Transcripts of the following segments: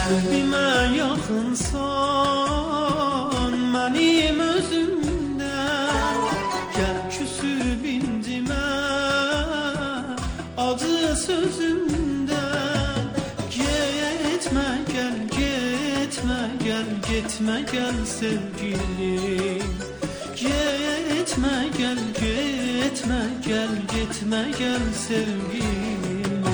Qəlbimə yaxınsan mənim özümdən, gəl küsüb incimə acı sözümdən. Getmə gəl, getmə gəl, getmə gəl sevgilim. Getmə gəl, getmə gəl, getmə gəl sevgilim.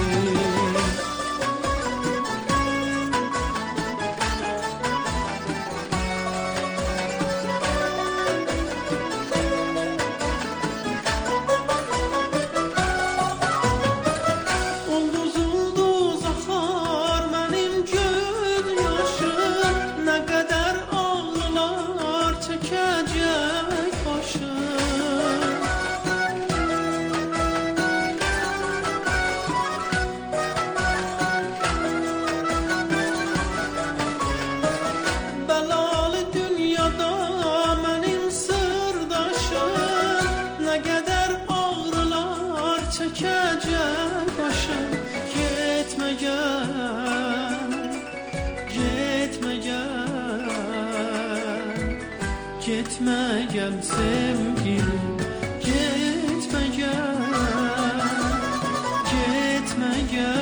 Getmə gəl sevgilim, getmə gəl, getmə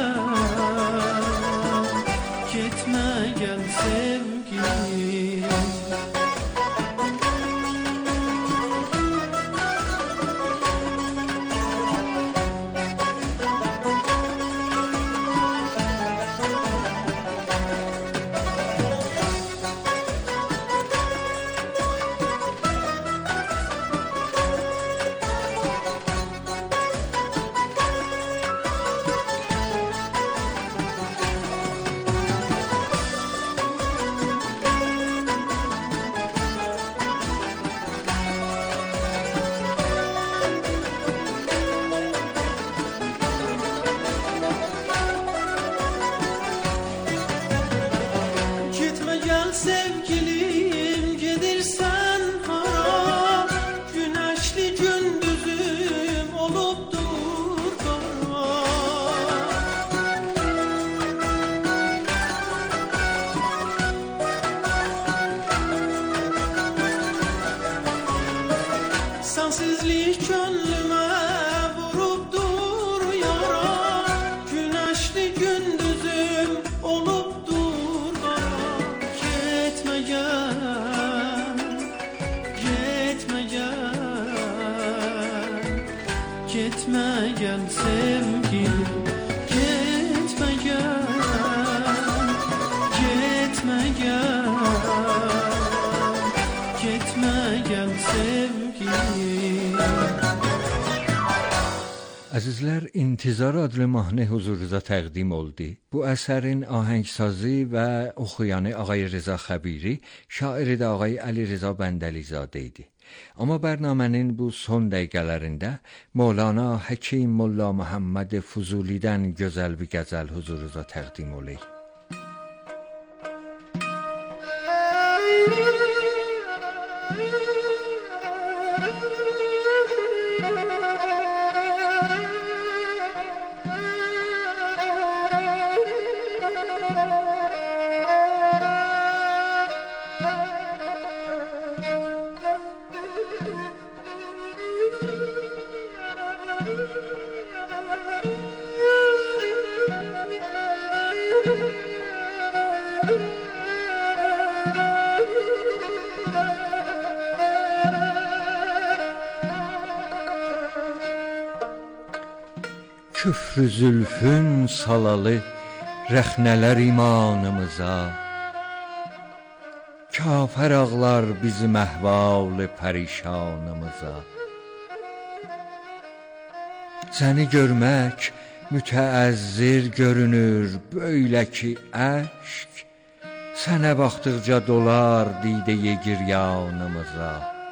gəl, getmə gəl sevgilim. Sevgilim gedirsən hara, güneşli gündüzüm olubdur qara. Sensizlik könlümə vurubdur yara, güneşli gündüzüm olubdur qara. Getmə gəl sevgilim, getmə gəl, getmə gəl, getmə gəl sevgilim. Əzizlər, İntizar adlı mahnı huzurunuza təqdim oldu. Bu əsərin ahəngsazi və oxuyanı Ağay Rıza Xəbiri, şairi də Ağay Əli Rıza Bəndəlizadə idi. Amma bərnamənin bu son dəqiqələrində Mövlana Həkim Molla Məhəmməd Füzulidən gözəl bir qəzəl huzurunuza təqdim olək. Küfrü zülfün salalı rəxnələr imanımıza, kafir ağlar bizim əhval-ı pərişanımıza. Səni görmək mütəəzzir görünür böylə ki əşk, sənə baxdıqca dolar didə-i giryanımıza.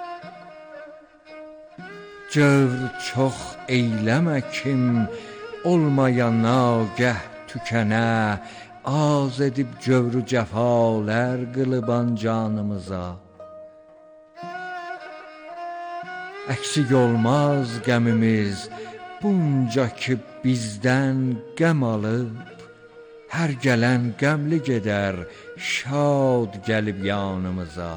Cövr çox eyləmə kim, olmaya nagəh tükənə, az edib cövrü cəfalər qılıban canımıza. Əksik olmaz qəmimiz bunca ki bizdən qəm alıb, Hər gələn qəmli gedər, şad gəlib yanımıza.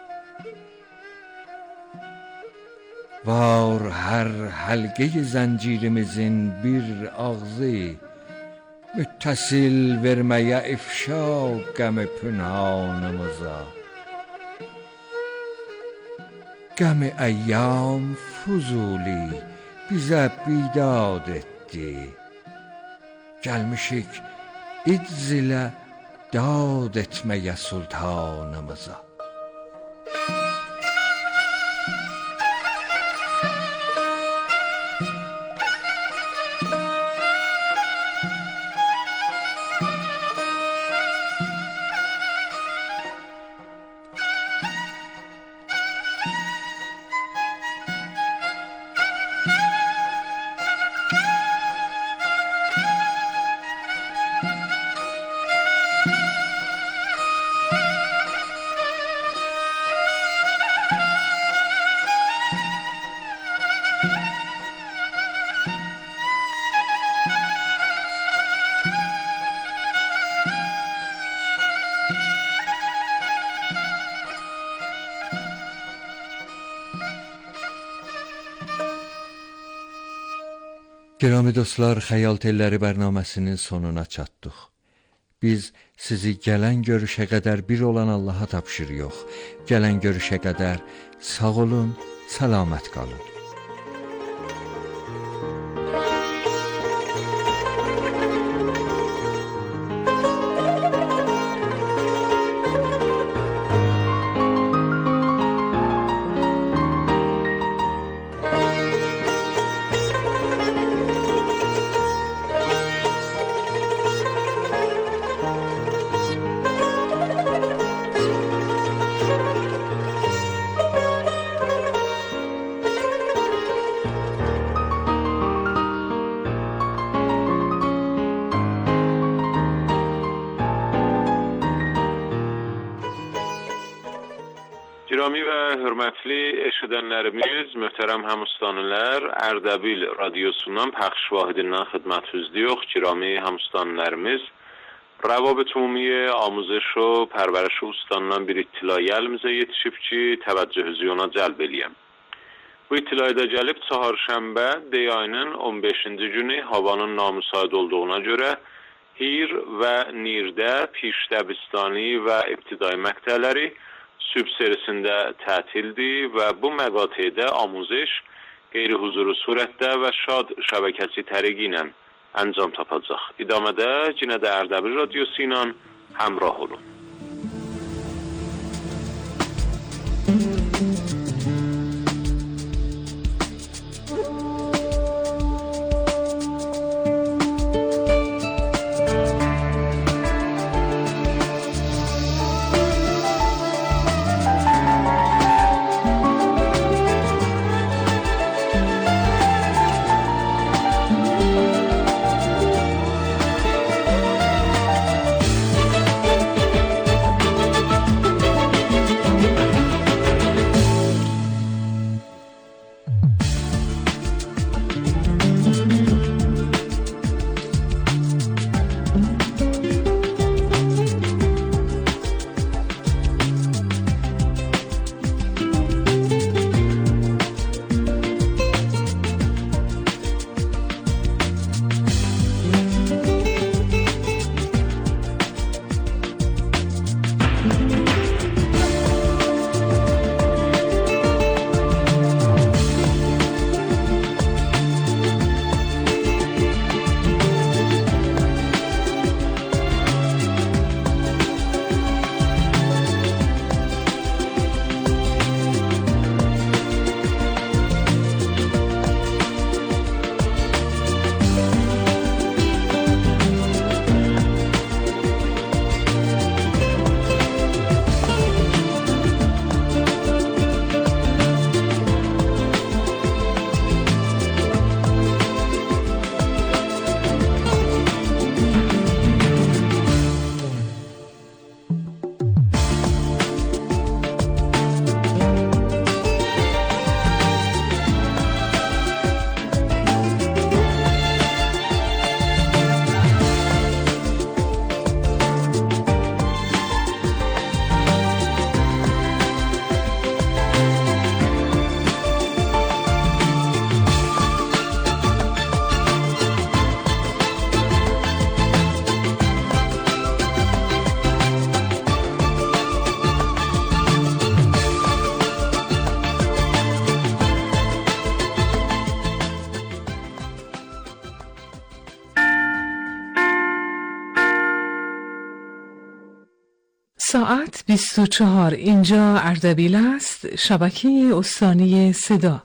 Var hər həlqəyi zəncirimizin bir ağzı, müttəsil verməyə ifşa qəmi pünhanımıza. Qəmi əyyam Fuzuli bizə bidad etdi. Gəlmişik icz ilə dad etməyə sultanımıza. Girami dostlar, Xəyal Telləri bərnaməsinin sonuna çatdıq. Biz sizi gələn görüşə qədər bir olan Allaha tapşırırıq. Gələn görüşə qədər sağ olun, səlamət qalın. Girami və hörmətli eşidənlərimiz, möhtərəm həmüstanilər, Ərdəbil radiosundan pəxş vahidindən xidmətinizdəyik. Girami həmüstanlərimiz, Ravabit Ümumi Amuzış و Pərvəriş Ustandan bir ittilayı əlimizə yetişib ki, təvəccühünüzü ona cəlb eləyəm. Bu ittilayda gəlib çaharşənbə ayının 15-ci günü havanın namüsait olduğuna görə Hir və Nirdə pişdəbistani və ibtidai məqtələri sübh serisində tətildir və bu məqatedə amuzış qeyri-huzuru surətdə və şad şəbəkəsi təriqi ilə əncam tapacaq. İdamədə yenə də Ərdəbil radiosu ilə həmrah olun. ساعت 24. اینجا اردبیل است، شبکه استانی صدا.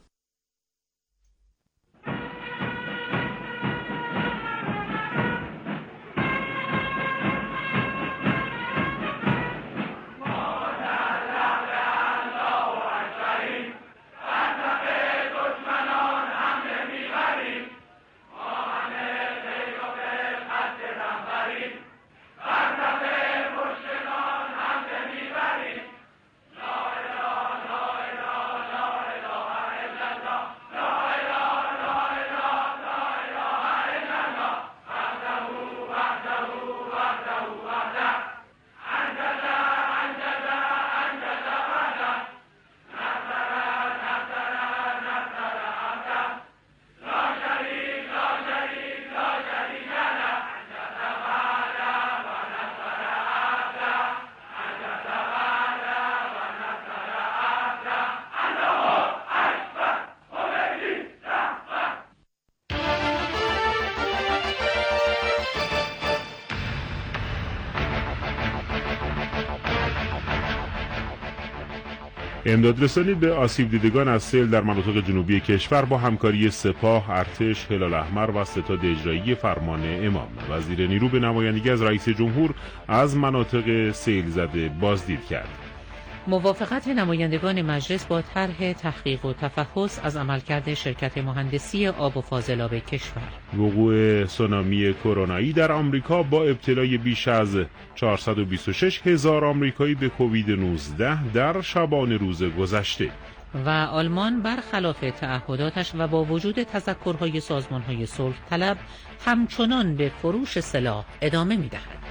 امدادرسانی به آسیب دیدگان از سیل در مناطق جنوبی کشور با همکاری سپاه، ارتش، هلال احمر و ستاد اجرایی فرمان امام. وزیر نیرو به نمایندگی از رئیس جمهور از مناطق سیل زده بازدید کرد. موافقت نمایندگان مجلس با طرح تحقیق و تفحص از عملکرد شرکت مهندسی آب و فاضلاب کشور. وقوع سونامی کرونایی در آمریکا با ابتلای بیش از 426,000 آمریکایی به کووید 19 در شبانه روز گذشته. و آلمان برخلاف تعهداتش و با وجود تذکرهای سازمانهای صلح طلب همچنان به فروش سلاح ادامه می‌دهد.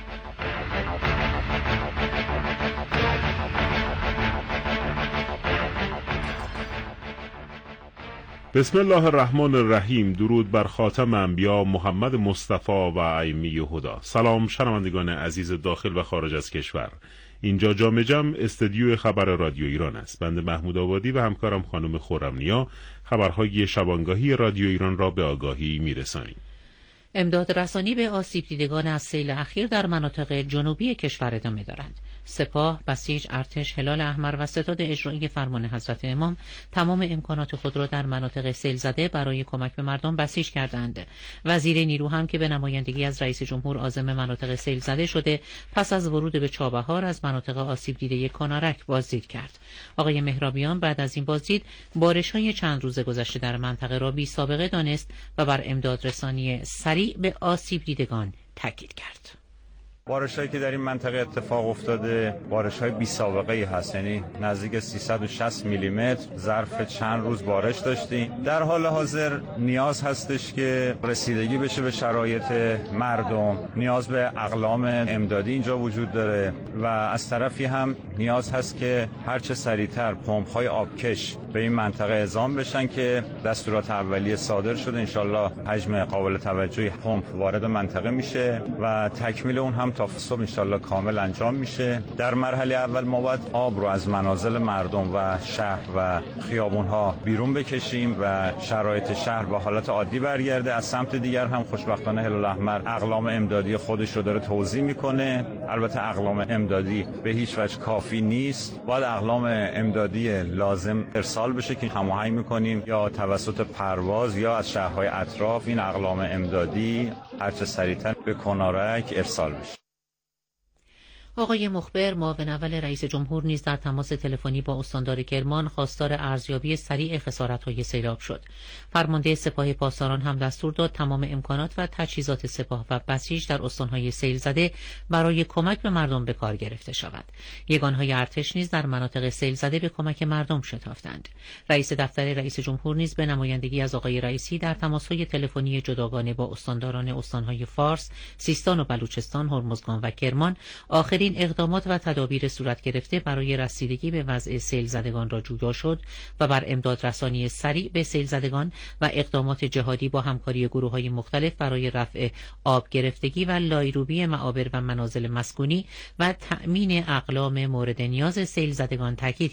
بسم الله الرحمن الرحیم. درود بر خاتم انبیا محمد مصطفی و ائمه هدا. سلام شنوندگان عزیز داخل و خارج از کشور. اینجا جام جم استودیو خبر رادیو ایران است. بنده محمود آبادی و همکارم خانم خرمنیا خبرهای شبانگاهی رادیو ایران را به آگاهی میرسانیم. امداد رسانی به آسیب دیدگان از سیل اخیر در مناطق جنوبی کشور ادامه دارد. سپاه، بسیج، ارتش، هلال احمر و ستاد اجرایی فرمان حضرت امام تمام امکانات خود را در مناطق سیل زده برای کمک به مردم بسیج کردند. وزیر نیرو هم که به نمایندگی از رئیس جمهور عازم مناطق سیل زده شده، پس از ورود به چابهار از مناطق آسیب دیده کنارک بازدید کرد. آقای مهرابیان بعد از این بازدید بارش‌های چند روز گذشته در منطقه را بی سابقه دانست و بر امداد رسانی سریع به آسیب دیدگان تاکید کرد. بارش‌هایی که در این منطقه اتفاق افتاده بارش‌های بی سابقه‌ای هست، یعنی نزدیک 360 میلیمتر ظرف چند روز بارش داشتیم. در حال حاضر نیاز هستش که رسیدگی بشه به شرایط مردم، نیاز به اقلام امدادی اینجا وجود داره و از طرفی هم نیاز هست که هرچه سریعتر پمپ‌های آبکش به این منطقه اعزام بشن که دستورات اولیه صادر شده. انشالله حجم قابل توجهی پمپ وارد منطقه میشه و تکمیل اون هم تا صبح انشالله کامل انجام میشه. در مرحله اول ما باید آب رو از منازل مردم و شهر و خیابونها بیرون بکشیم و شرایط شهر به حالت عادی برگرده. از سمت دیگر هم خوشبختانه هلال احمر اقلام امدادی خودش رو داره توزیع میکنه. البته اقلام امدادی به هیچ وجه کافی نیست، باید اقلام امدادی لازم ارسال بشه که هماهنگ میکنیم یا توسط پرواز یا از شهرهای اطراف این اقلام امدادی هرچه سریعتر به کنارک ارسال بشه. آقای مخبر معاون اول رئیس جمهور نیز در تماس تلفنی با استاندار کرمان خواستار ارزیابی سریع خسارت‌های سیلاب شد. فرمانده سپاه پاسداران هم دستور داد تمام امکانات و تجهیزات سپاه و بسیج در استان‌های سیل زده برای کمک به مردم به کار گرفته شود. یگان‌های ارتش نیز در مناطق سیل زده به کمک مردم شتافتند. رئیس دفتر رئیس جمهور نیز به نمایندگی از آقای رئیسی در تماس‌های تلفنی جداگانه با استانداران استان‌های فارس، سیستان و بلوچستان، هرمزگان و کرمان آخرین اقدامات و تدابیر صورت گرفته برای رسیدگی به وضع سیل زدگان را جویا شد و بر امداد رسانی سریع به سیل زدگان و اقدامات جهادی با همکاری گروه‌های مختلف برای رفع آب گرفتگی و لایروبی معابر و منازل مسکونی و تأمین اقلام مورد نیاز سیل زدگان تاکید کرد.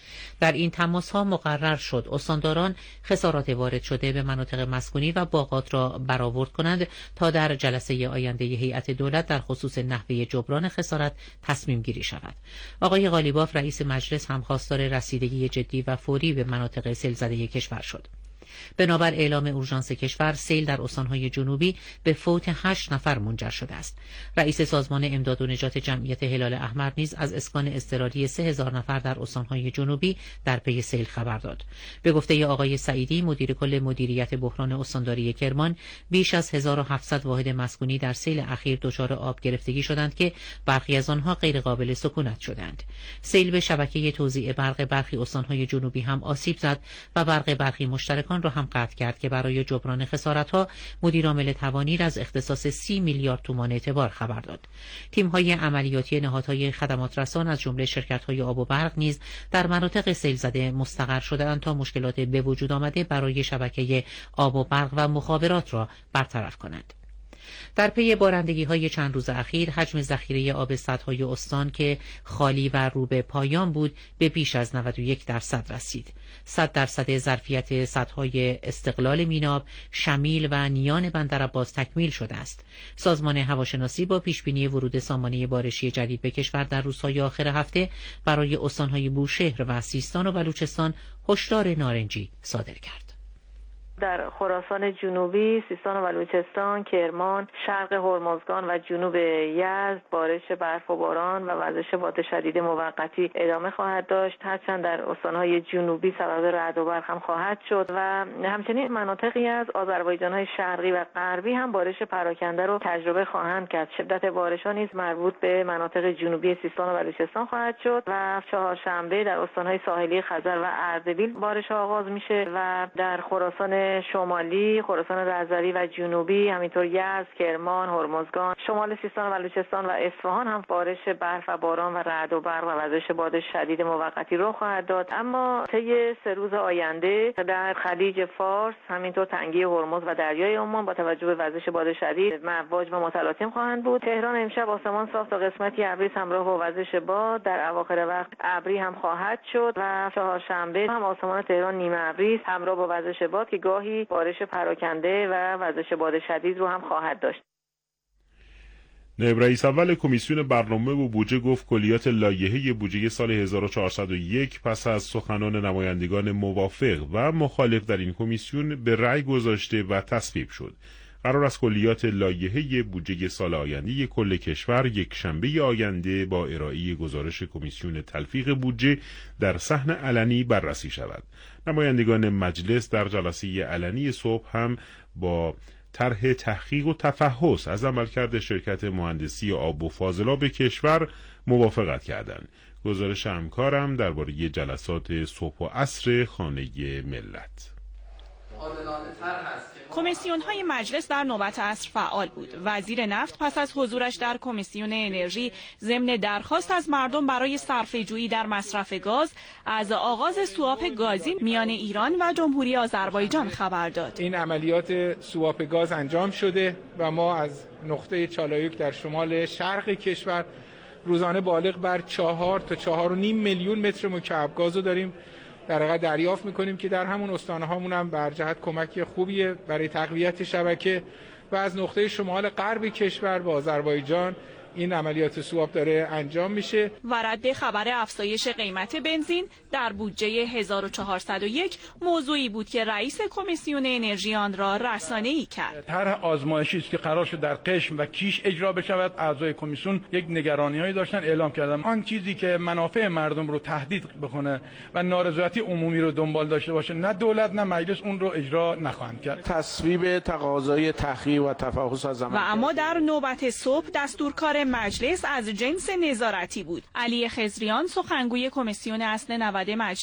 در این تماس‌ها مقرر شد استانداران خسارات وارد شده به مناطق مسکونی و باغات را برآورد کنند تا در جلسه آینده هیئت دولت در خصوص نحوه جبران خسارت تصمیم گیری شود. آقای قالیباف رئیس مجلس هم خواستار رسیدگی جدی و فوری به مناطق سیل‌زده کشور شد. بنابر اعلام اورژانس کشور، سیل در استانهای جنوبی به فوت 8 نفر منجر شده است. رئیس سازمان امداد و نجات جمعیت هلال احمر نیز از اسکان اضطراری 3000 نفر در استانهای جنوبی در پی سیل خبر داد. به گفته آقای سعیدی، مدیر کل مدیریت بحران استانداری کرمان، بیش از 1700 واحد مسکونی در سیل اخیر دچار آب گرفتگی شدند که برخی از آنها غیر قابل سکونت شدند. سیل به شبکه توزیع برق برخی استانهای جنوبی هم آسیب زد و برق برخی مشترکان را هم قطع کرد که برای جبران خسارت‌ها مدیرعامل توانیر از اختصاص 30 میلیارد تومان اعتبار خبر داد. تیم‌های عملیاتی نهادهای خدمات رسان از جمله شرکت‌های آب و برق نیز در مناطق سیل زده مستقر شده‌اند تا مشکلات به وجود آمده برای شبکه آب و برق و مخابرات را برطرف کنند. در پی بارندگی‌های چند روز اخیر، حجم ذخیره آب سدهای استان که خالی و رو به پایان بود به بیش از 91% رسید. 100% ظرفیت سدهای استقلال میناب، شمیل و نیان بندرعباس تکمیل شده است. سازمان هواشناسی با پیشبینی ورود سامانه بارشی جدید به کشور در روزهای آخر هفته برای استانهای بوشهر و سیستان و بلوچستان هشدار نارنجی صادر کرد. در خراسان جنوبی، سیستان و بلوچستان، کرمان، شرق هرمزگان و جنوب یزد بارش برف و باران و وزش باد شدید موقتی ادامه خواهد داشت. هرچند در استانهای جنوبی سبب رعد و برق هم خواهد شد و همچنین مناطقی از آذربایجان‌های شرقی و غربی هم بارش پراکنده رو تجربه خواهند کرد. شدت بارش‌ها نیز مربوط به مناطق جنوبی سیستان و بلوچستان خواهد شد و چهارشنبه در استانهای ساحلی خزر و اردبیل بارش آغاز میشه و در خراسان شمالی، خراسان رضوی و جنوبی، همینطور یزد، کرمان، هرمزگان، شمال سیستان و بلوچستان و اصفهان هم بارش برف و باران و رعد و برق و وزش باد شدید موقتی رخ خواهد داد. اما طی 3 روز آینده در خلیج فارس، همینطور تنگه هرمز و دریای عمان با توجه به وزش باد شدید مواج و متلاطم خواهند بود. تهران امشب آسمان صاف تا قسمتی ابری همراه با وزش باد، در اواخر وقت ابری هم خواهد شد و چهارشنبه هم آسمان تهران نیمه ابری همراه با وزش باد که گاهی بارش پراکنده و وزش باد شدید رو هم خواهد داشت. نایب رئیس اول کمیسیون برنامه و بودجه گفت کلیات لایحه بودجه سال 1401 پس از سخنان نمایندگان موافق و مخالف در این کمیسیون به رأی گذاشته و تصویب شد. قرار است کلیات لایحه بودجه سال آینده کل کشور یک شنبه آینده با ارائه گزارش کمیسیون تلفیق بودجه در صحن علنی بررسی شود. نمایندگان مجلس در جلسه علنی صبح هم با طرح تحقیق و تفحص از عملکرد شرکت مهندسی آب و فاضلاب کشور موافقت کردند. گزارش همکارم درباره جلسات صبح و عصر خانه ملت. کمیسیون‌های مجلس در نوبت عصر فعال بود. وزیر نفت پس از حضورش در کمیسیون انرژی ضمن درخواست از مردم برای صرفه‌جویی در مصرف گاز از آغاز سواپ گازی میان ایران و جمهوری آذربایجان خبر داد. این عملیات سواپ گاز انجام شده و ما از نقطه چالایوک در شمال شرق کشور روزانه بالغ بر 4 تا 4.5 میلیون متر مکعب گاز رو داریم در واقع دریافت میکنیم که در همون استانهامون هم بر جهت کمک خوبیه برای تقویت شبکه و از نقطه شمال غرب کشور با آذربایجان این عملیات سواپ داره انجام میشه. و رد خبر افزایش قیمت بنزین در بودجه 1401 موضوعی بود که رئیس کمیسیون انرژی آن را رسانه‌ای کرد. طرح آزمایشی است که قرار شد در قشم و کیش اجرا بشود. اعضای کمیسیون یک نگرانی‌هایی داشتن، اعلام کردن آن چیزی که منافع مردم رو تهدید بکنه و نارضایتی عمومی رو دنبال داشته باشه، نه دولت نه مجلس اون رو اجرا نخواهند کرد. تصویب تقاضای تحقیق و تفحص از و اما در نوبت صبح دستورکار مجلس از جنس نظارتی بود. علی خضریان سخنگوی کمیسیون اصل 90 مجلس: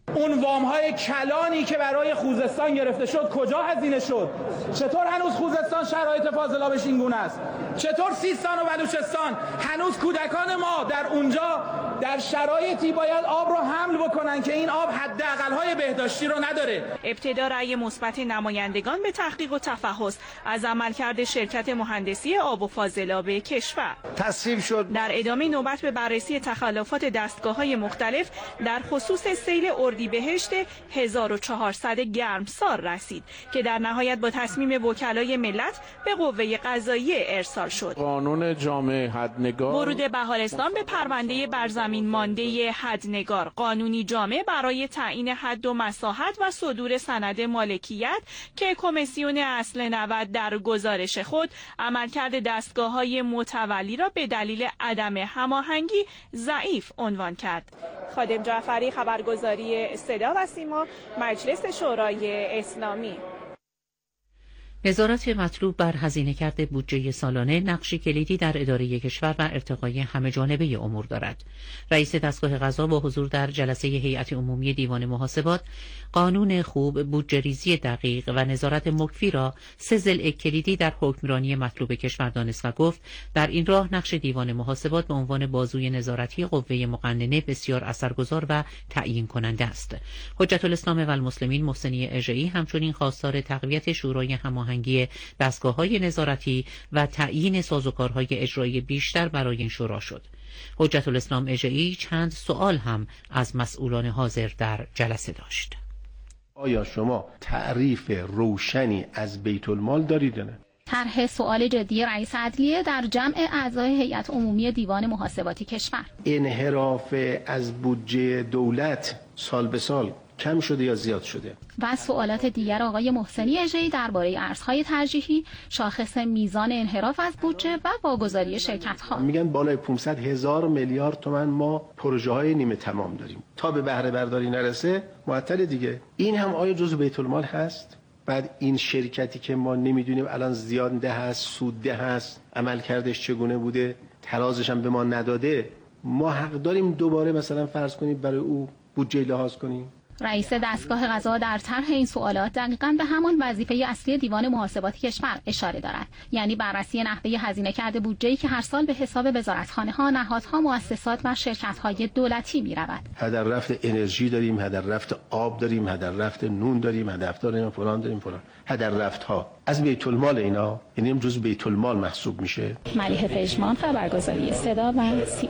اون وام‌های کلانی که برای خوزستان گرفته شد کجا هزینه شد؟ چطور هنوز خوزستان شرایط فاضلابش این گونه است؟ چطور سیستان و بلوچستان هنوز کودکان ما در اونجا در شرایطی باید آب رو حمل بکنن که این آب حداقل‌های بهداشتی رو نداره؟ ابتدا رأی مثبت نمایندگان به تحقیق و تفحص از عملکرد شرکت مهندسی آب و فاضلاب کشور تصویب شد. در ادامه نوبت به بررسی تخلفات دستگاه‌های مختلف در خصوص سیل اردیبهشت 1400 گرمسار رسید که در نهایت با تصمیم وکلای ملت به قوه قضاییه ارسال شد. قانون جامع حدنگار، ورود بهارستان به پرونده برزمین مانده حدنگار، قانونی جامع برای تعیین حد و مساحت و صدور سند مالکیت که کمیسیون اصل 90 در گزارش خود عملکرد دستگاه‌های متولی را به دلیل عدم هماهنگی ضعیف عنوان کرد. خادم جعفری، خبرگزاری صدا و سیما، مجلس شورای اسلامی. نظارت مطلوب بر هزینه‌کرد بودجه سالانه نقشی کلیدی در اداره کشور و ارتقای همه‌جانبه امور دارد. رئیس دستگاه قضا با حضور در جلسه هیئت عمومی دیوان محاسبات قانون خوب، بودجه‌ریزی دقیق و نظارت مکفی را سه ضلع کلیدی در حکمرانی مطلوب کشور دانست و گفت در این راه نقش دیوان محاسبات به عنوان بازوی نظارتی قوه مقننه بسیار اثرگذار و تعیین کننده است. حجت الاسلام و المسلمین محسنی اژه‌ای همچنین خواستار تقویت شورای هماهنگی دستگاه‌های نظارتی و تعیین سازوکارهای اجرایی بیشتر برای این شورا شد. حجت الاسلام اژه‌ای چند سوال هم از مسئولان حاضر در جلسه داشت. آیا شما تعریف روشنی از بیت المال دارید یا نه؟ طرح سوال جدی رئیس عدلیه در جمع اعضای هیئت عمومی دیوان محاسباتی کشور. انحراف از بودجه دولت سال به سال کم شده یا زیاد شده؟ و سوالات دیگر آقای محسنی اژه‌ای درباره ارزهای ترجیحی، شاخص میزان انحراف از بودجه و واگذاری شرکت‌ها. میگن بالای 500,000 میلیارد تومان ما پروژه‌های نیمه تمام داریم. تا به بهره برداری نرسه معطل دیگه. این هم آیا جزء بیت المال هست؟ بعد این شرکتی که ما نمیدونیم الان زیاده هست، سودده هست، عملکردش چگونه بوده، ترازش هم به ما نداده، ما حق داریم دوباره مثلا فرض کنیم برای او بودجه لحاظ کنیم؟ رئیس دستگاه قضا در طرح این سوالات دقیقاً به همان وظیفه اصلی دیوان محاسبات کشور اشاره دارد، یعنی بررسی نحوه هزینه کرده بودجه‌ای که هر سال به حساب وزارتخانه‌ها، نهادها، مؤسسات و شرکت‌های دولتی می‌رود. هدر رفت انرژی داریم، هدر رفت آب داریم، هدر رفت نون داریم، هدر رفت فلان داریم، فلان. هدر رفت‌ها از بیت المال اینا، یعنی هم جزء بیت المال محسوب میشه. ملیحه پژمان، خبرگزاری صدا و سیما.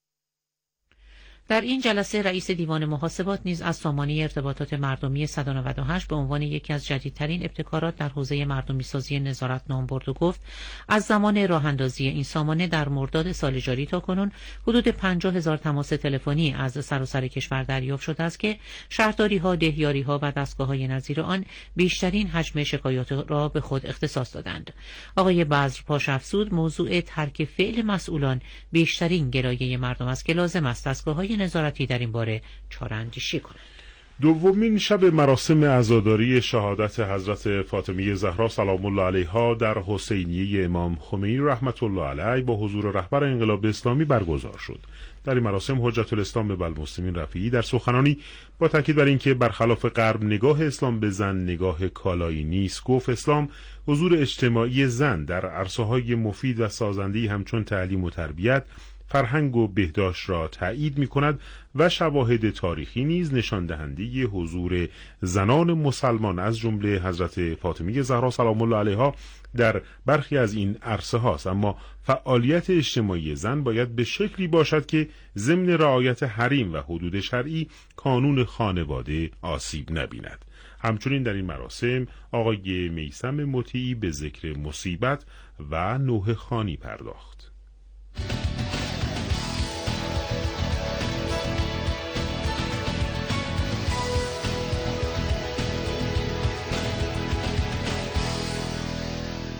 در این جلسه رئیس دیوان محاسبات نیز از سامانه ارتباطات مردمی 198 به عنوان یکی از جدیدترین ابتکارات در حوزه مردمی سازی نظارت نام برد و گفت از زمان راه اندازی این سامانه در مرداد سال جاری تا کنون حدود 50,000 تماس تلفنی از سراسر کشور دریافت شده است که شهرداری‌ها، دهیاری‌ها و دستگاه‌های نظیر آن بیشترین حجم شکایات را به خود اختصاص دادند. آقای بذر پاشافزود موضوع ترک فعل مسئولان بیشترین گلایه مردم است که لازم است دستگاه‌های نظارتی در این باره چاره‌اندیشی کنند. دومین شب مراسم عزاداری شهادت حضرت فاطمه زهرا سلام الله علیها در حسینیه امام خمینی رحمت الله علیه با حضور رهبر انقلاب اسلامی برگزار شد. در این مراسم حجت الاسلام و المسلمین رفیعی در سخنرانی با تاکید بر اینکه برخلاف غرب نگاه اسلام به زن نگاه کالایی نیست، گفت اسلام حضور اجتماعی زن در عرصه‌های مفید و سازنده‌ای همچون تعلیم و تربیت، فرهنگ و بهداشت را تایید می‌کند و شواهد تاریخی نیز نشان دهنده حضور زنان مسلمان از جمله حضرت فاطمه زهرا سلام الله علیها در برخی از این عرصه هاست. اما فعالیت اجتماعی زن باید به شکلی باشد که ضمن رعایت حریم و حدود شرعی کانون خانواده آسیب نبیند. همچنین در این مراسم آقای میثم مطیعی به ذکر مصیبت و نوحه خوانی پرداخت.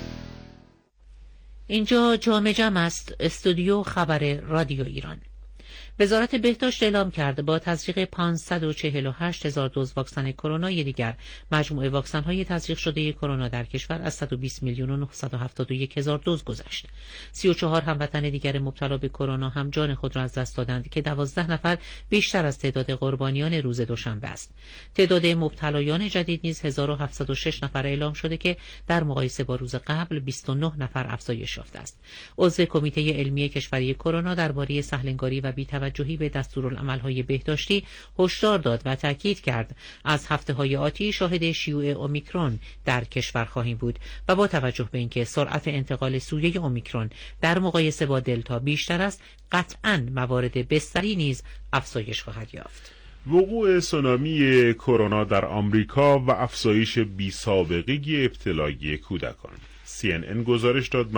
اینجا جامع جمع است، استودیو خبر رادیو ایران. وزارت بهداشت اعلام کرده با تزریق 548,000 دوز واکسن کرونا دیگر مجموع واکسن‌های تزریق شده کرونا در کشور از 120,971,000 دوز گذشت. 34 هموطن دیگر مبتلا به کرونا هم جان خود را از دست دادند که 12 نفر بیشتر از تعداد قربانیان روز دوشنبه است. تعداد مبتلایان جدید نیز 1706 نفر اعلام شده که در مقایسه با روز قبل 29 نفر افزایش یافته است. عضو کمیته علمی کشوری کرونا درباره سهل‌انگاری و بی‌توجهی به دستورالعمل‌های بهداشتی هشدار داد و تاکید کرد از هفته‌های آتی شاهد شیوع اومیکرون در کشور خواهیم بود و با توجه به اینکه سرعت انتقال سویه اومیکرون در مقایسه با دلتا بیشتر است، قطعاً موارد بستری نیز افزایش خواهد یافت. وقوع سونامی کرونا در آمریکا و افزایش بی‌سابقه ابتلای کودکان. CNN گزارش داد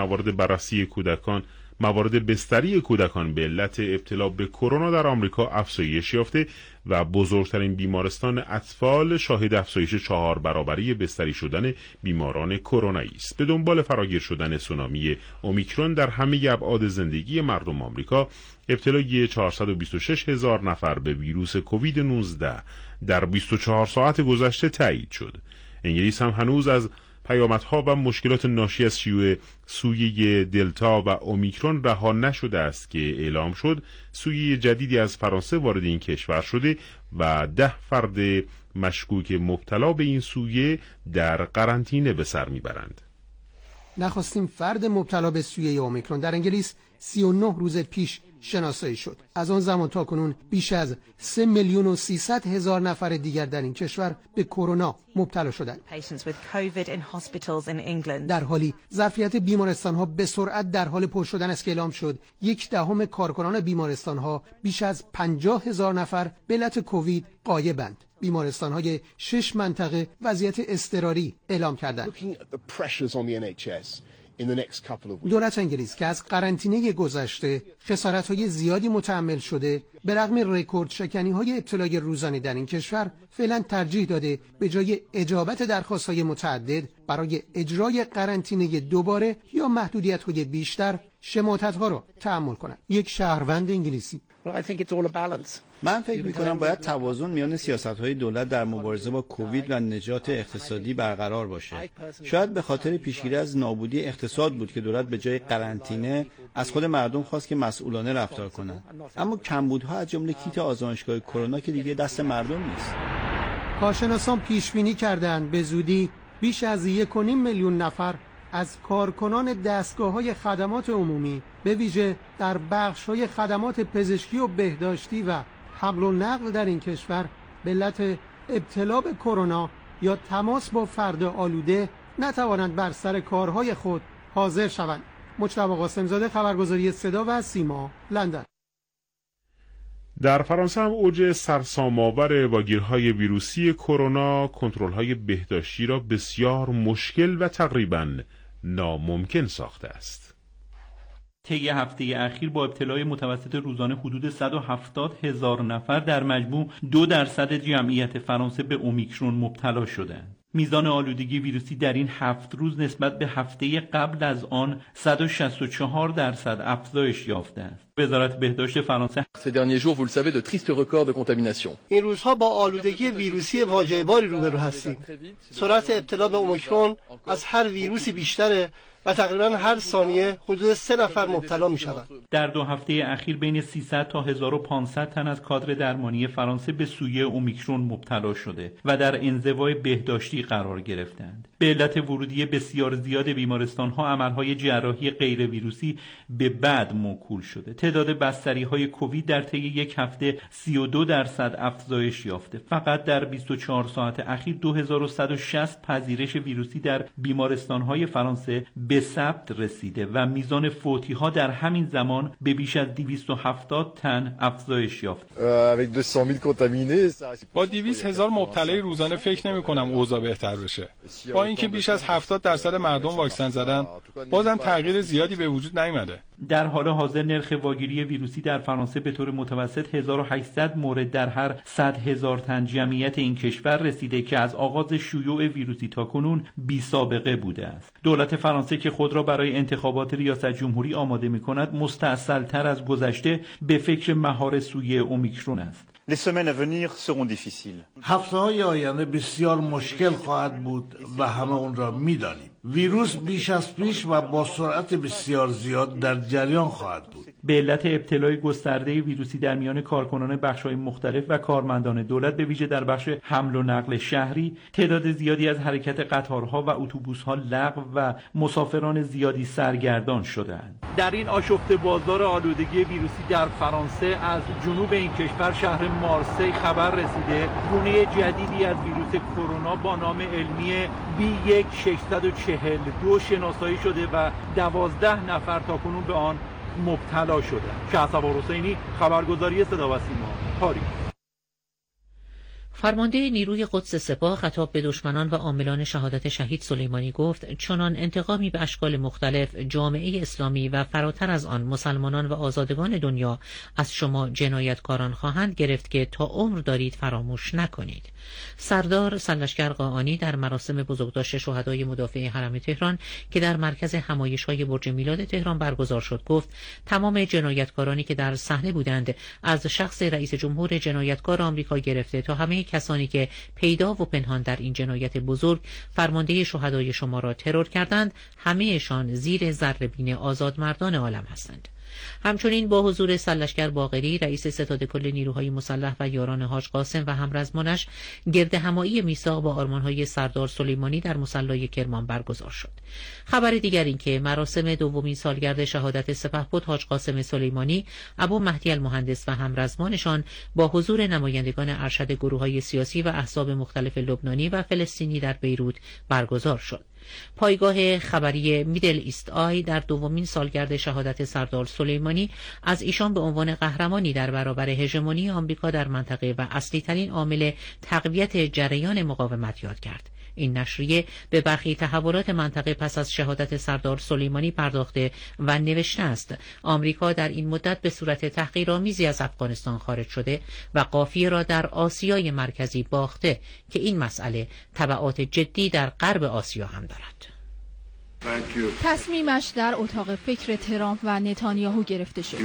موارد بستری کودکان به علت ابتلا به کرونا در آمریکا افزایش یافته و بزرگترین بیمارستان اطفال شاهد افزایش 4 برابری بستری شدن بیماران کرونایی است. به دنبال فراگیر شدن سونامی اومیکرون در همه ابعاد زندگی مردم آمریکا، ابتلای 426,000 نفر به ویروس کووید 19 در 24 ساعت گذشته تایید شد. انگلیس هم هنوز از پیامدها و مشکلات ناشی از شیوع سویه دلتا و اومیکرون رها نشده است که اعلام شد سویه جدیدی از فرانسه وارد این کشور شده و 10 فرد مشکوک مبتلا به این سویه در قرنطینه به سر میبرند. نخستین فرد مبتلا به سویه اومیکرون در انگلیس 39 روز پیش شناسایی شد. از آن زمان تا کنون بیش از 3,300,000 نفر دیگر در این کشور به کرونا مبتلا شدند. در حالی ظرفیت بیمارستان‌ها به سرعت در حال پر شدن است که اعلام شد 1/10 کارکنان بیمارستان‌ها بیش از 50,000 نفر به علت کووید غایبند. بیمارستان‌های 6 منطقه وضعیت اضطراری اعلام کردند. دولت انگلیس که از قرنطینه گذشته خسارت‌های زیادی متحمل شده، به رغم رکورد شکنی‌های ابتلای روزانه در این کشور فعلا ترجیح داده به جای اجابت درخواست‌های متعدد برای اجرای قرنطینه دوباره یا محدودیت‌های بیشتر شماتت‌ها را تحمل کند. یک شهروند انگلیسی: من فکر می‌کنم باید توازن میان سیاست‌های دولت در مبارزه با کووید و نجات اقتصادی برقرار باشه. شاید به خاطر پیشگیری از نابودی اقتصاد بود که دولت به جای قرنطینه از خود مردم خواست که مسئولانه رفتار کنند. اما کمبودها از جمله کیت آزمایشگاه کرونا که دیگه دست مردم نیست. کارشناسان پیش‌بینی کردند به زودی بیش از 1.5 میلیون نفر از کارکنان دستگاه‌های خدمات عمومی به ویژه در بخش‌های خدمات پزشکی و بهداشتی و حمل و نقل در این کشور به علت ابتلا به کرونا یا تماس با فرد آلوده نتوانند بر سر کارهای خود حاضر شوند. مجتبی قاسم‌زاده، خبرگزاری صدا و سیما، لندن. در فرانسه هم اوج سرسام‌آور واگیرهای ویروسی کرونا کنترل‌های بهداشتی را بسیار مشکل و تقریباً ناممکن ساخته است. طی هفته اخیر با ابتلای متوسط روزانه حدود 170,000 نفر در مجموع 2% جمعیت فرانسه به اومیکرون مبتلا شدند. میزان آلودگی ویروسی در این 7 روز نسبت به هفته قبل از آن 164% افزایش یافته است. وزارت بهداشت فرانسه این روزها با آلودگی ویروسی فاجعه‌باری روبرو هستیم. سرعت ابتلا به اومیکرون از هر ویروسی بیشتره و تقریبا هر ثانیه حدود 3 نفر مبتلا می شوند. در 2 هفته اخیر بین 300 تا 1500 تن از کادر درمانی فرانسه به سویه اومیکرون مبتلا شده و در انزوای بهداشتی قرار گرفتند. به علت ورودی بسیار زیاد بیمارستان‌ها عملهای جراحی غیر ویروسی به بعد موکول شده. تعداد بستری‌های کووید در طی یک هفته 32% افزایش یافته. فقط در 24 ساعت اخیر 2160 پذیرش ویروسی در بیمارستان‌های فرانسه به ثبت رسیده و میزان فوتی‌ها در همین زمان به بیش از 270 تن افزایش یافت. با 200,000 مبتلای روزانه فکر نمی‌کنم اوضاع بهتر بشه. با اینکه بیش از 70% مردم واکسن زدن، بازم تغییر زیادی به وجود نیامده. در حال حاضر نرخ واگیری ویروسی در فرانسه به طور متوسط 1800 مورد در هر 100,000 تن جمعیت این کشور رسیده که از آغاز شیوع ویروسی تاکنون بی سابقه بوده است. دولت فرانسه که خود را برای انتخابات ریاست جمهوری آماده می‌کند، مستعسل‌تر از گذشته به فکر مهار سویه اومیکرون است. هفته‌های آینده بسیار مشکل خواهد بود و همه اون را می‌دانیم. ویروس بیش از پیش و با سرعت بسیار زیاد در جریان خواهد بود. به علت ابتلای گسترده ویروسی در میان کارکنان بخش‌های مختلف و کارمندان دولت به ویژه در بخش حمل و نقل شهری، تعداد زیادی از حرکت قطارها و اتوبوس‌ها لغو و مسافران زیادی سرگردان شدند. در این آشفته بازار آلودگی ویروسی در فرانسه از جنوب این کشور شهر مارسی خبر رسیده گونه جدیدی از ویروس کرونا با نام علمی B1642 شناسایی شده و 12 نفر تاکنون به آن مبتلا شده. شهسوار حسینی، خبرگزاری صدا و سیما، پاریس. فرمانده نیروی قدس سپاه خطاب به دشمنان و عاملان شهادت شهید سلیمانی گفت چنان انتقامی به اشکال مختلف جامعه اسلامی و فراتر از آن مسلمانان و آزادگان دنیا از شما جنایتکاران خواهند گرفت که تا عمر دارید فراموش نکنید. سردار سرلشکر قاآنی در مراسم بزرگداشت شهدای مدافع حرم تهران که در مرکز همایش‌های برج میلاد تهران برگزار شد گفت تمام جنایتکارانی که در صحنه بودند از شخص رئیس جمهور جنایتکار آمریکا گرفته تا همه کسانی که پیدا و پنهان در این جنایت بزرگ فرمانده شهدای شما را ترور کردند، همه‌شان زیر ذره‌بین آزادمردان عالم هستند. همچنین با حضور سرلشکر باقری رئیس ستاد کل نیروهای مسلح و یاران حاج قاسم و همرزمانش گرد همایی میثاق با آرمان‌های سردار سلیمانی در مصلی کرمان برگزار شد. خبر دیگر این که مراسم دومین سالگرد شهادت سپهبد حاج قاسم سلیمانی، ابو مهدی المهندس و همرزمانشان با حضور نمایندگان ارشد گروه‌های سیاسی و احزاب مختلف لبنانی و فلسطینی در بیروت برگزار شد. پایگاه خبری میدل ایست آی در دومین سالگرد شهادت سردار سلیمانی از ایشان به عنوان قهرمانی در برابر هژمونی آمریکا در منطقه و اصلی ترین عامل تقویت جریان مقاومت یاد کرد. این نشریه به برخی تحولات منطقه پس از شهادت سردار سلیمانی پرداخته و نوشته است آمریکا در این مدت به صورت تحقیرآمیزی از افغانستان خارج شده و قافیه را در آسیای مرکزی باخته که این مسئله تبعات جدی در غرب آسیا هم دارد. تصمیمش در اتاق فکر ترامپ و نتانیاهو گرفته شد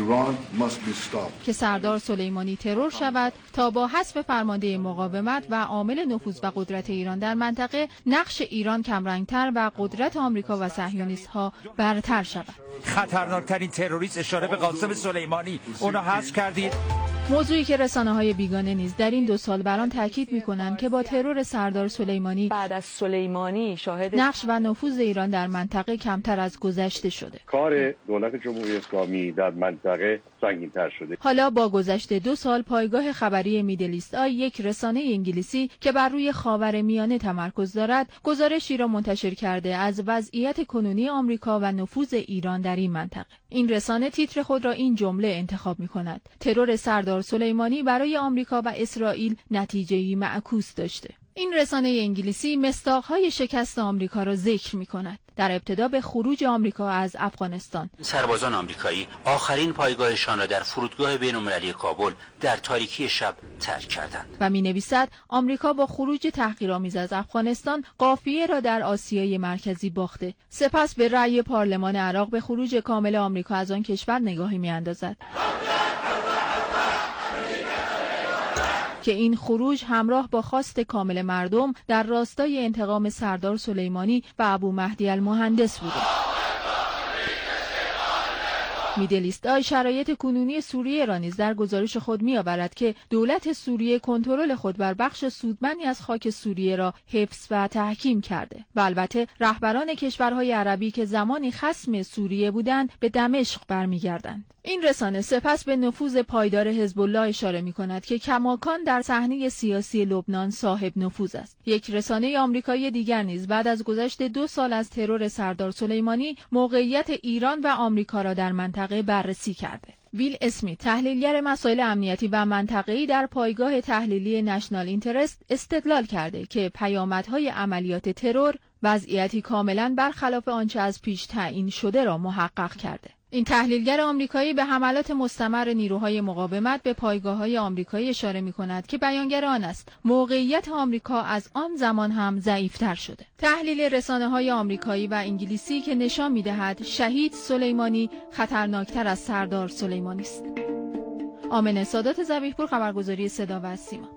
که سردار سلیمانی ترور شود تا با حذف فرمانده مقاومت و عامل نفوذ و قدرت ایران در منطقه نقش ایران کمرنگتر و قدرت آمریکا و صهیونیست‌ها برتر شود. خطرناکترین تروریست اشاره به قاسم سلیمانی، اونو حذف کردید. موضوعی که رسانه‌های بیگانه نیز در این 2 سال بر آن تاکید می‌کنند که با ترور سردار سلیمانی بعد از سلیمانی شاهد نقش و نفوذ ایران در منطقه کمتر از گذشته شده. کار دولت جمهوری اسلامی در منطقه سنگین‌تر شده. حالا با گذشت 2 سال پایگاه خبری میدل ایست آی، یک رسانه انگلیسی که بر روی خاورمیانه تمرکز دارد، گزارشی را منتشر کرده از وضعیت کنونی آمریکا و نفوذ ایران در این منطقه. این رسانه تیتر خود را این جمله انتخاب می‌کند: ترور سردار سلیمانی برای آمریکا و اسرائیل نتیجه‌ای معکوس داشته. این رسانه انگلیسی مصداق‌های شکست آمریکا را ذکر می‌کند. در ابتدا به خروج آمریکا از افغانستان، سربازان آمریکایی آخرین پایگاهشان را در فرودگاه بین‌المللی کابل در تاریکی شب ترک کردند و می‌نویسد آمریکا با خروج تحقیرآمیز از افغانستان قافیه را در آسیای مرکزی باخته. سپس به رأی پارلمان عراق به خروج کامل آمریکا از آن کشور نگاهی می‌اندازد که این خروج همراه با خواست کامل مردم در راستای انتقام سردار سلیمانی و ابو مهدی المهندس بوده. میدل ایست آی شرایط کنونی سوریه را نیز در گزارش خود می‌آورد که دولت سوریه کنترل خود بر بخش سودمندی از خاک سوریه را حفظ و تحکیم کرده و البته رهبران کشورهای عربی که زمانی خصم سوریه بودند به دمشق برمیگردند. این رسانه سپس به نفوذ پایدار حزب الله اشاره می‌کند که کماکان در صحنه سیاسی لبنان صاحب نفوذ است. یک رسانه آمریکایی دیگر نیز بعد از گذشت 2 سال از ترور سردار سلیمانی موقعیت ایران و آمریکا را در منطقه بررسی کرده. ویل اسمیت، تحلیلگر مسائل امنیتی و منطقه‌ای در پایگاه تحلیلی نشنال اینترست، استدلال کرده که پیامدهای عملیات ترور وضعیتی کاملا برخلاف آنچه از پیش تعیین شده را محقق کرده. این تحلیلگر آمریکایی به حملات مستمر نیروهای مقاومت به پایگاه‌های آمریکایی اشاره می‌کند که بیانگر آن است موقعیت آمریکا از آن زمان هم ضعیف‌تر شده. تحلیل رسانه‌های آمریکایی و انگلیسی که نشان می‌دهد شهید سلیمانی خطرناکتر از سردار سلیمانی است. آمنه سادات ذبیح‌پور، خبرگزاری صدا و سیما.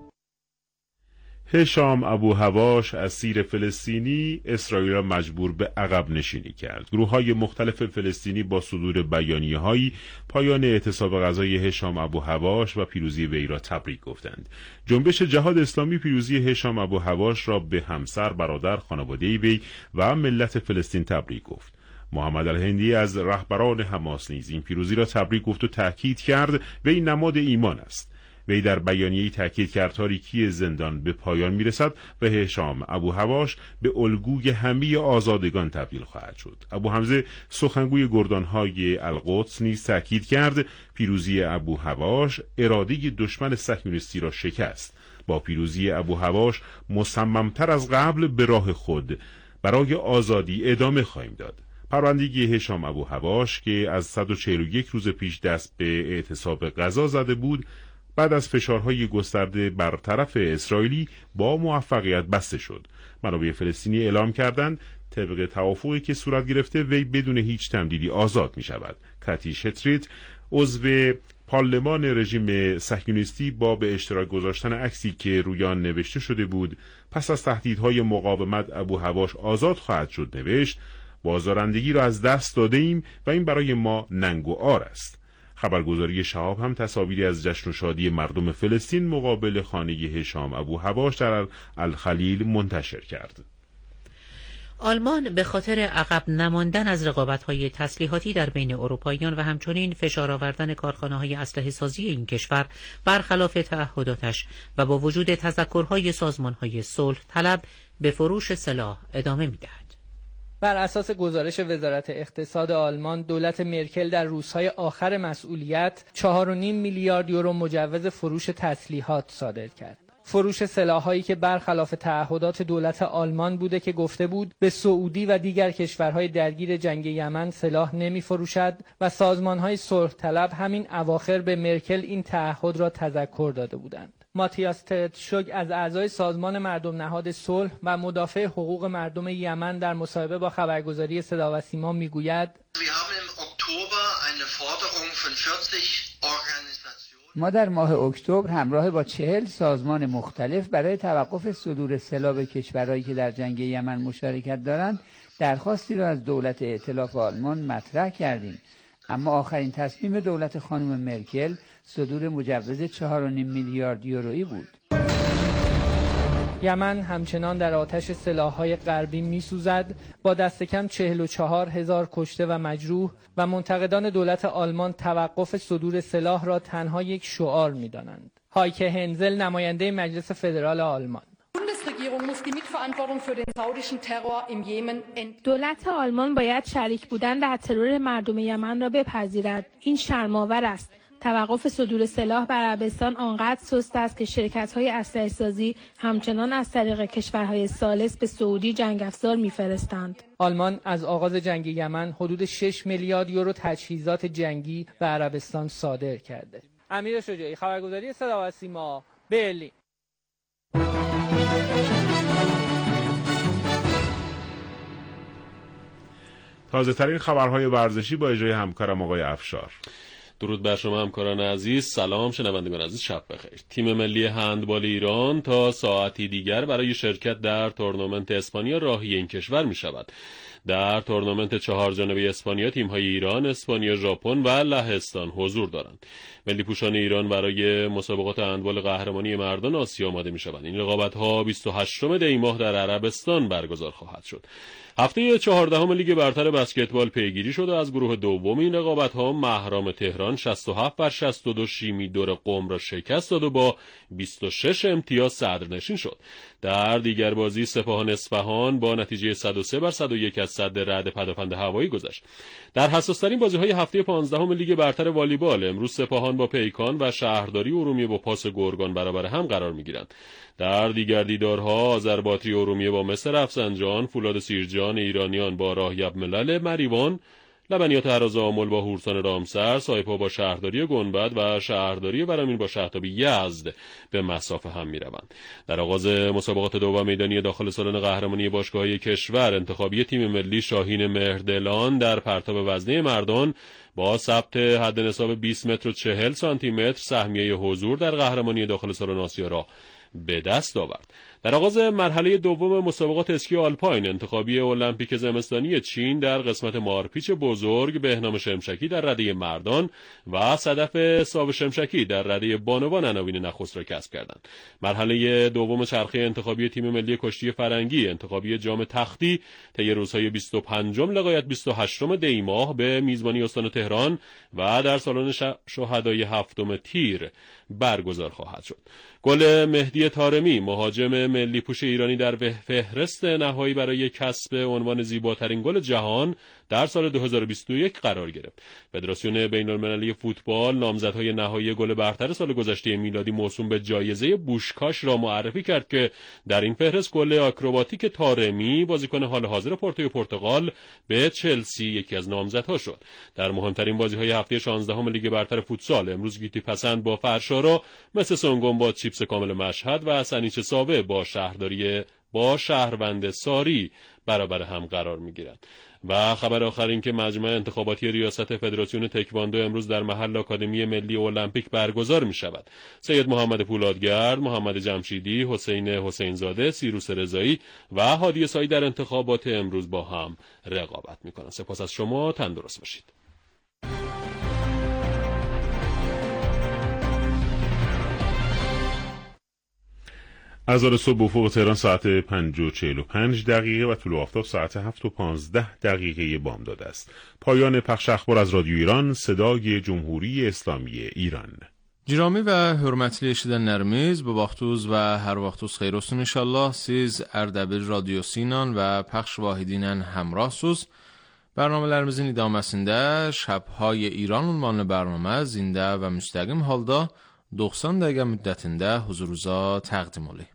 هشام ابوهواش اسیر فلسطینی اسرائیل را مجبور به عقب نشینی کرد. گروه‌های مختلف فلسطینی با صدور بیانیه‌هایی پایان اعتصاب غذای هشام ابوهواش و پیروزی وی را تبریک گفتند. جنبش جهاد اسلامی پیروزی هشام ابوهواش را به همسر، برادر، خانواده وی و ملت فلسطین تبریک گفت. محمد الهندی از رهبران حماس نیز این پیروزی را تبریک گفت و تأکید کرد وی نماد ایمان است. وی در بیانیه‌ای تاکید کرد تاریکی زندان به پایان میرسد و هشام ابوهواش به الگوی همه آزادگان تبدیل خواهد شد. ابو حمزه سخنگوی گردانهای القدس نیز تاکید کرد پیروزی ابوهواش اراده دشمن صهیونیستی را شکست. با پیروزی ابوهواش مصممتر از قبل به راه خود برای آزادی ادامه خواهیم داد. پروندگی هشام ابوهواش که از 141 روز پیش دست به اعتصاب غذا زده بود بعد از فشارهای گسترده بر طرف اسرائیلی با موفقیت بسته شد. منابع فلسطینی اعلام کردند طبق توافقی که صورت گرفته وی بدون هیچ تمدیدی آزاد می شود. کاتی شتریت عضو پارلمان رژیم صهیونیستی با به اشتراک گذاشتن عکسی که روی آن نوشته شده بود پس از تهدیدهای مقاومت ابوهواش آزاد خواهد شد نوشت بازدارندگی را از دست داده ایم و این برای ما ننگ و عار است. خبرگزاری شهاب هم تصاویری از جشن و شادی مردم فلسطین مقابل خانه هشام ابوهواش در الخلیل منتشر کرد. آلمان به خاطر عقب نماندن از رقابت‌های تسلیحاتی در بین اروپاییان و همچنین فشار آوردن کارخانه‌های اسلحه‌سازی این کشور برخلاف تعهداتش و با وجود تذکرهای سازمان‌های صلح طلب به فروش سلاح ادامه می‌دهد. بر اساس گزارش وزارت اقتصاد آلمان، دولت مرکل در روزهای آخر مسئولیت 4.5 میلیارد یورو مجوز فروش تسلیحات صادر کرد. فروش سلاح‌هایی که برخلاف تعهدات دولت آلمان بوده که گفته بود به سعودی و دیگر کشورهای درگیر جنگ یمن سلاح نمی‌فروشد و سازمان‌های صلح طلب همین اواخر به مرکل این تعهد را تذکر داده بودند. ماتیاس ترتشوگ از اعضای سازمان مردم نهاد صلح و مدافع حقوق مردم یمن در مصاحبه با خبرگزاری صدا و سیما میگوید ما در ماه اکتبر همراه با 40 سازمان مختلف برای توقف صدور سلاح به کشورهایی که در جنگ یمن مشارکت دارند درخواستی را از دولت ائتلاف آلمان مطرح کردیم، اما آخرین تصمیم دولت خانم مرکل صدور مجوز 4.5 میلیارد یورویی بود. یمن همچنان در آتش سلاح‌های غربی می‌سوزد با دست کم 44,000 کشته و مجروح و منتقدان دولت آلمان توقف صدور سلاح را تنها یک شعار می‌دانند. هایکه هنزل نماینده مجلس فدرال آلمان: دولت آلمان باید شریک بودن در ترور مردم یمن را بپذیرد. این شرم‌آور است. توقف صدور سلاح بر عربستان آنقدر سست است که شرکت‌های اسلحه‌سازی همچنان از طریق کشورهای ثالث به سعودی جنگ افزار می‌فرستند. آلمان از آغاز جنگ یمن حدود 6 میلیارد یورو تجهیزات جنگی به عربستان صادر کرده. امیر شجاعی، خبرگزاری صدا و سیما، برلین. تازه ترین خبرهای ورزشی با اجرای همکارم آقای افشار. درود بر شما همکاران عزیز. سلام شنوندگان عزیز، شب بخیر. تیم ملی هندبال ایران تا ساعتی دیگر برای شرکت در تورنمنت اسپانیا راهی این کشور می شود. در تورنمنت 4 جانبه اسپانیا تیم‌های ایران، اسپانیا، ژاپن و لهستان حضور دارند. ملی پوشان ایران برای مسابقات هندبال قهرمانی مردان آسیا آماده می‌شوند. این رقابت‌ها 28 دی ماه در عربستان برگزار خواهد شد. هفته 14 لیگ برتر بسکتبال پیگیری شد و از گروه دوم این رقابت‌ها مهرام تهران 67-62 شیمیدور قم را شکست داد و با 26 امتیاز صدرنشین شد. در دیگر بازی سپاهان اصفهان با نتیجه 103-101 از سد رعد پدافند هوایی گذشت. در حساس‌ترین بازی‌های هفته 15 لیگ برتر والیبال امروز سپاهان با پیکان و شهرداری ارومیه با پاس گرگان برابر هم قرار می‌گیرند. در دیگر دیدارها آذربایجان ارومیه با مصر رفسنجان، فولاد سیرجان ایرانیان با راهیب ملل مریوان، لبنیات هرازآمل با هورسان رامسر، سایپا با شهرداری گنبد و شهرداری ورامین با شهرتاب یزد به مصاف هم می‌روند. در آغاز مسابقات دوم میدانی داخل سالن قهرمانی باشگاه‌های کشور، انتخابی تیم ملی شاهین مهردلان در پرتاب وزنه مردان با ثبت حد نصاب 20 متر و 40 سانتی متر سهمیه حضور در قهرمانی داخل سالن آسیا را به دست آورد. در آغاز مرحله دوم مسابقات اسکی آلپاین، انتخابی المپیک زمستانی چین در قسمت مارپیچ بزرگ، بهنام شمشکی در رده مردان و صدف ساو شمشکی در رده بانوان عناوین نخست را کسب کردند. مرحله دوم چرخه انتخابی تیم ملی کشتی فرنگی، انتخابی جام تختی، طی روزهای 25 لغایت 28 دی ماه به میزبانی استان تهران و در سالن شهدای 7 تیر برگزار خواهد شد. گل مهدی طارمی، مهاجم ملی پوش ایرانی، در فهرست نهایی برای کسب عنوان زیباترین گل جهان در سال 2021 قرار گرفت. فدراسیون بین‌المللی فوتبال نامزدهای نهایی گل برتر سال گذشته میلادی موسوم به جایزه بوشکاش را معرفی کرد که در این فهرست گل آکروباتیک طارمی، بازیکن حال حاضر پورتوی پرتغال، به چلسی یکی از نامزدها شد. در مهمترین بازی‌های هفته 16 لیگ برتر فوتسال، امروز گیتی پسند با فرشارا، مثل سنگون با چیپس کامل مشهد و سنیچ ساوه با شهروند ساری برابر هم قرار می‌گیرند. و خبر آخر این که مجمع انتخاباتی ریاست فدراسیون تکواندو امروز در محل آکادمی ملی المپیک برگزار می شود. سید محمد پولادگرد، محمد جمشیدی، حسین حسینزاده، سیروس رضایی و هادی سایی در انتخابات امروز با هم رقابت می کنند. سپاس از شما، تندرست باشید. از صبح افق تهران ساعت 5:45 و طلوع آفتاب ساعت 7:15 بامداد است. پایان پخش اخبار از رادیو ایران، صدای جمهوری اسلامی ایران. Giromi və hörmətli eşidənlərimiz, bu vaxtınız və hər vaxtınız xeyir olsun inşallah. Siz Ərdəbil radiosu ilə və pəxş vahidi ilə həmrahsınız. Bərnamələrimizin idaməsində Şəbhay İran ünvanlı bərnamə zində və müstəqim halda 90 dəqiqə müddətində huzurunuza təqdim olunur.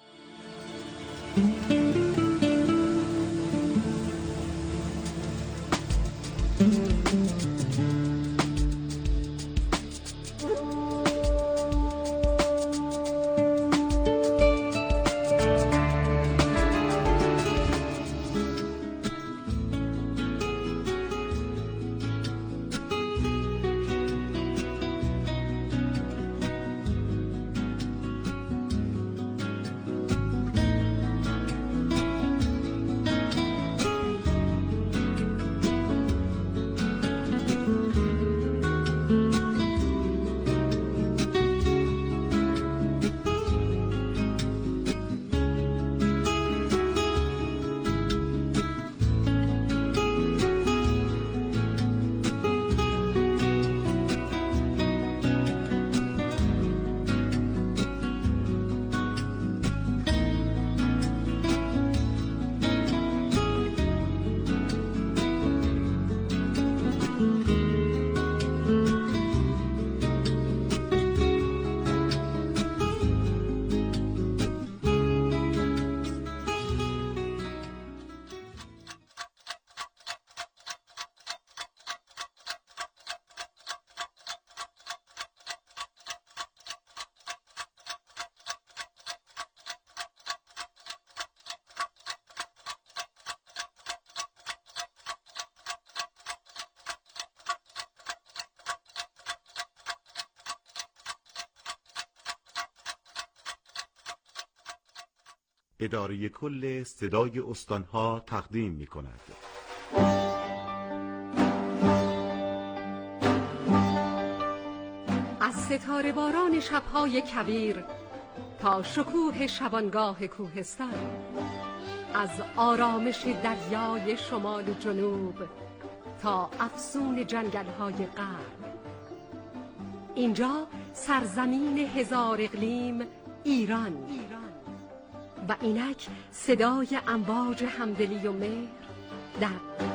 اداره کل صدای استانها تقدیم می کند. از ستاره باران شبهای کویر تا شکوه شبانگاه کوهستان، از آرامش دریای شمال و جنوب تا افسون جنگل‌های غرب، اینجا سرزمین هزار اقلیم ایران و اینک صدای امواج همدلی و مهر در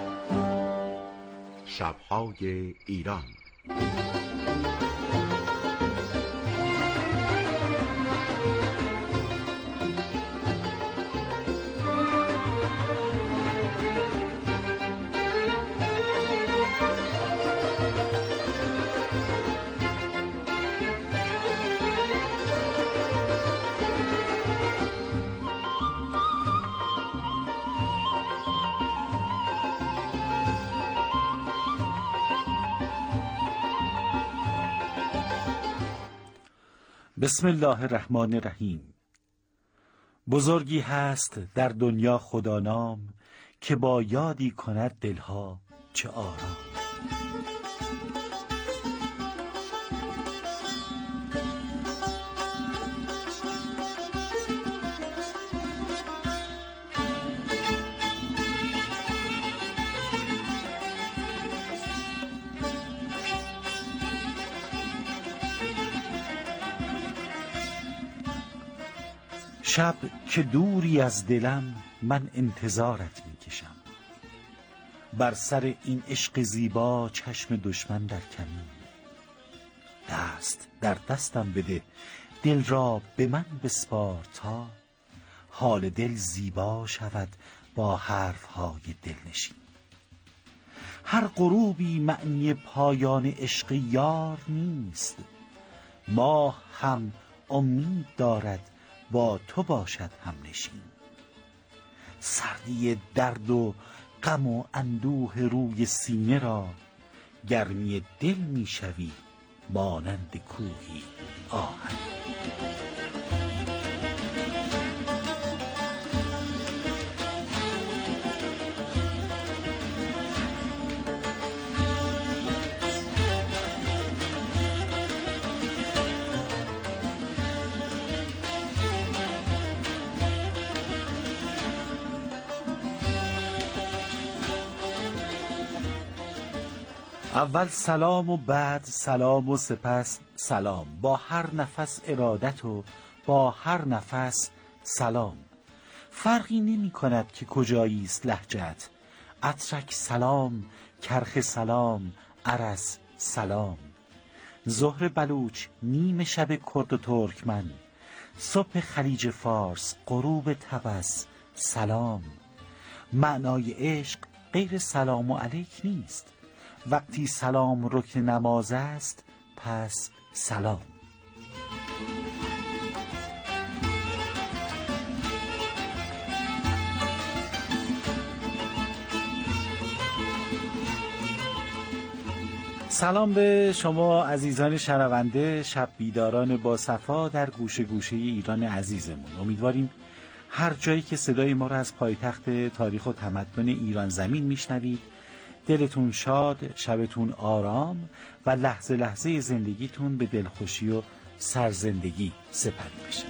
شب‌های ایران. بسم الله الرحمن الرحیم. بزرگی هست در دنیا خدا نام، که با یادی کند دلها چه آرام. شب که دوری از دلم، من انتظارت میکشم. بر سر این عشق زیبا چشم دشمن در کمین. دست در دستم بده، دل را به من بسپار، تا حال دل زیبا شود با حرفهای دلنشین. هر غروبی معنی پایان عشق یار نیست. ماه هم امید دارد با تو باشد همنشین. سردی درد و غم و اندوه روی سینه را، گرمی دل میشوی مانند کوهی آهن. اول سلام و بعد سلام و سپس سلام. با هر نفس ارادت و با هر نفس سلام. فرقی نمی کند که کجایی است لهجت. اترک سلام، کرخ سلام، ارس سلام. ظهر بلوچ، نیمه شب کرد و ترکمن، صبح خلیج فارس، غروب طبس سلام. معنای عشق غیر سلام و علیک نیست. وقتی سلام رکن نماز است، پس سلام. سلام به شما عزیزان شنونده، شب بیداران با صفا در گوشه گوشه ایران عزیزمون. امیدواریم هر جایی که صدای ما را از پایتخت تاریخ و تمدن ایران زمین میشنوید، دلتون شاد، شبتون آرام و لحظه لحظه زندگیتون به دلخوشی و سرزندگی سپری بشه.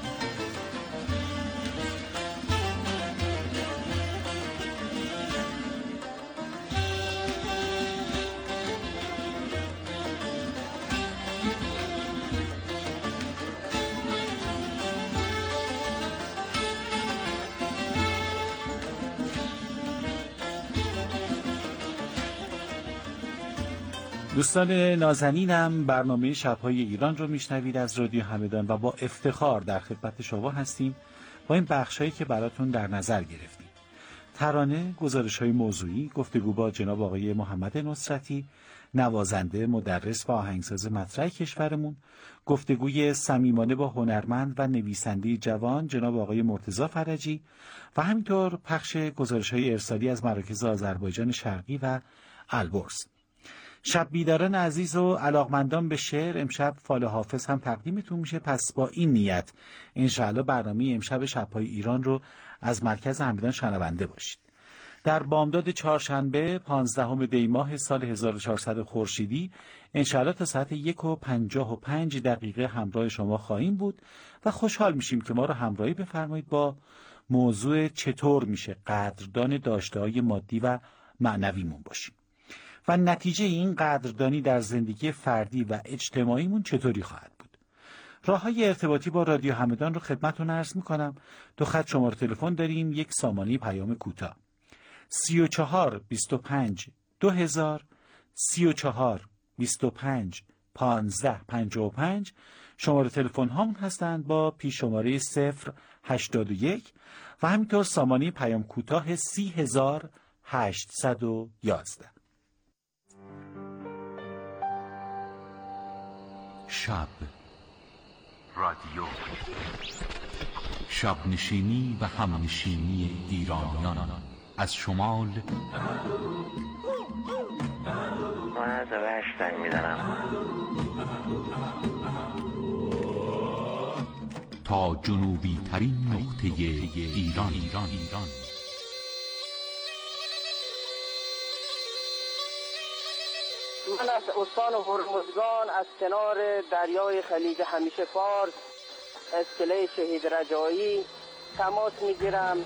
دوستان نازنینم، برنامه شب‌های ایران رو میشنوید از رادیو همدان و با افتخار در خدمت شما هستیم با این بخشایی که براتون در نظر گرفتیم. ترانه، گزارش‌های موضوعی، گفتگو با جناب آقای محمد نصرتی، نوازنده، مدرس و آهنگساز مطرح کشورمون، گفتگوی صمیمانه با هنرمند و نویسنده جوان جناب آقای مرتضی فرجی و همینطور پخش گزارش‌های ارسالی از مراکز آذربایجان شرقی و البرز. شب بیداران عزیز و علاقمندان به شعر، امشب فال حافظ هم تقدیمتون میشه. پس با این نیت انشاءالله برنامه امشب شب‌های ایران رو از مرکز همدان شنونده باشید. در بامداد چهارشنبه 15 دی ماه سال 1400 خورشیدی انشاءالله تا ساعت 1:55 همراه شما خواهیم بود و خوشحال میشیم که ما رو همراهی بفرمایید با موضوع چطور میشه قدردان داشته‌های مادی و معنویمون باشیم و نتیجه این قدردانی در زندگی فردی و اجتماعیمون چطوری خواهد بود. راه‌های ارتباطی با رادیو همدان رو خدمتتون عرض می‌کنم. دو خط شماره تلفن داریم، یک سامانه پیام کوتاه 34 25 2000 34 25 15 55 شماره تلفن هامون هستند با پیش شماره 081 و همینطور سامانه پیام کوتاه 30811. شب رادیو، شب نشینی و هم نشینی ایرانیان از شمال من از وحش زنگ میزنم. تا جنوبی ترین نقطه ایران. من از استان هرمزگان از کنار دریای خلیج همیشه فارس اسکله شهید رجایی تماس میگیرم.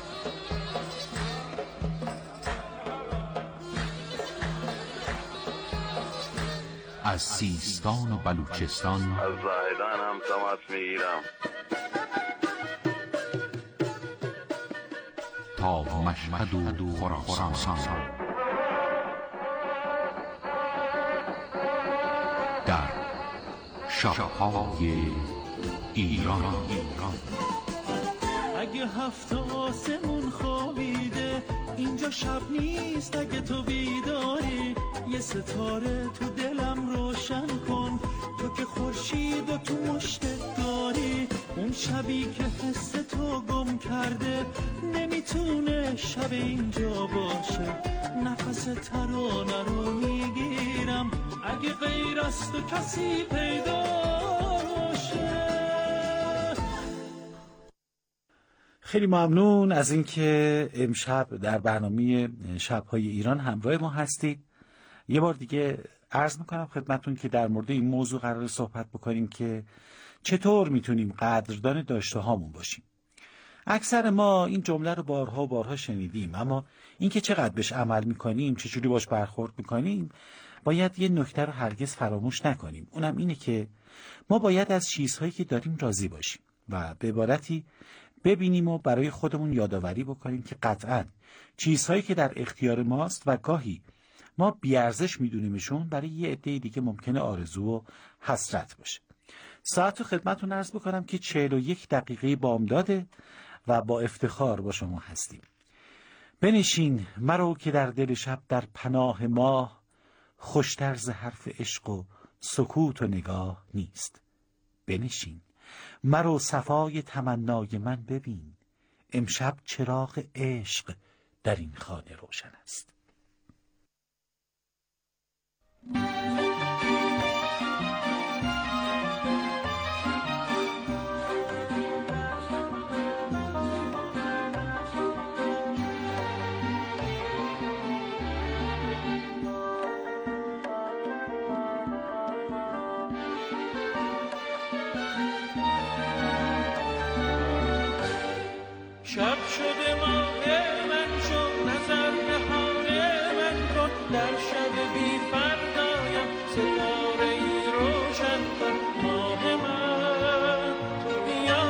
از سیستان و بلوچستان از زاهدان هم تماس میگیرم تا مشهد و خراسان در شب‌های ایران. اگه هفت آسمون خوابیده اینجا شب نیست، اگه تو بیداری یه ستاره تو دلم روشن کن، تو که خورشید و تو مشتت داری. اون شبی که حس تو گم کرده نمیتونه شب اینجا باشه، نفس ترانه رو میگیرم اگه غیر از تو کسی پیدا باشه. خیلی ممنون از اینکه امشب در برنامه شب‌های ایران همراه ما هستید. یه بار دیگه عرض میکنم خدمتون که در مورد این موضوع قرار صحبت بکنیم که چطور میتونیم قدردان داشته هامون باشیم. اکثر ما این جمله رو بارها و بارها شنیدیم، اما اینکه چقدر بهش عمل میکنیم، چجوری باش برخورد میکنیم، باید یه نکته رو هرگز فراموش نکنیم. اونم اینه که ما باید از چیزهایی که داریم راضی باشیم و به عبارتی ببینیم و برای خودمون یادآوری بکنیم که قطعاً چیزهایی که در اختیار ماست و گاهی ما بیارزش میدونیمشون برای یه عده دیگه ممکنه آرزو و حسرت باشه. ساعت رو خدمتتون عرض بکنم که 41 دقیقه بامداده و با افتخار با شما هستیم. بنشین مرو که در دل شب در پناه ماه، خوشتر ز حرف عشق و سکوت و نگاه نیست. بنشین مرو صفای تمنای من ببین، امشب چراغ عشق در این خانه روشن است. شب شده ماه من شو، نظر نهانه من کن، در شب بی فردایم ستاره ای روشن کن. ماه من تو بیا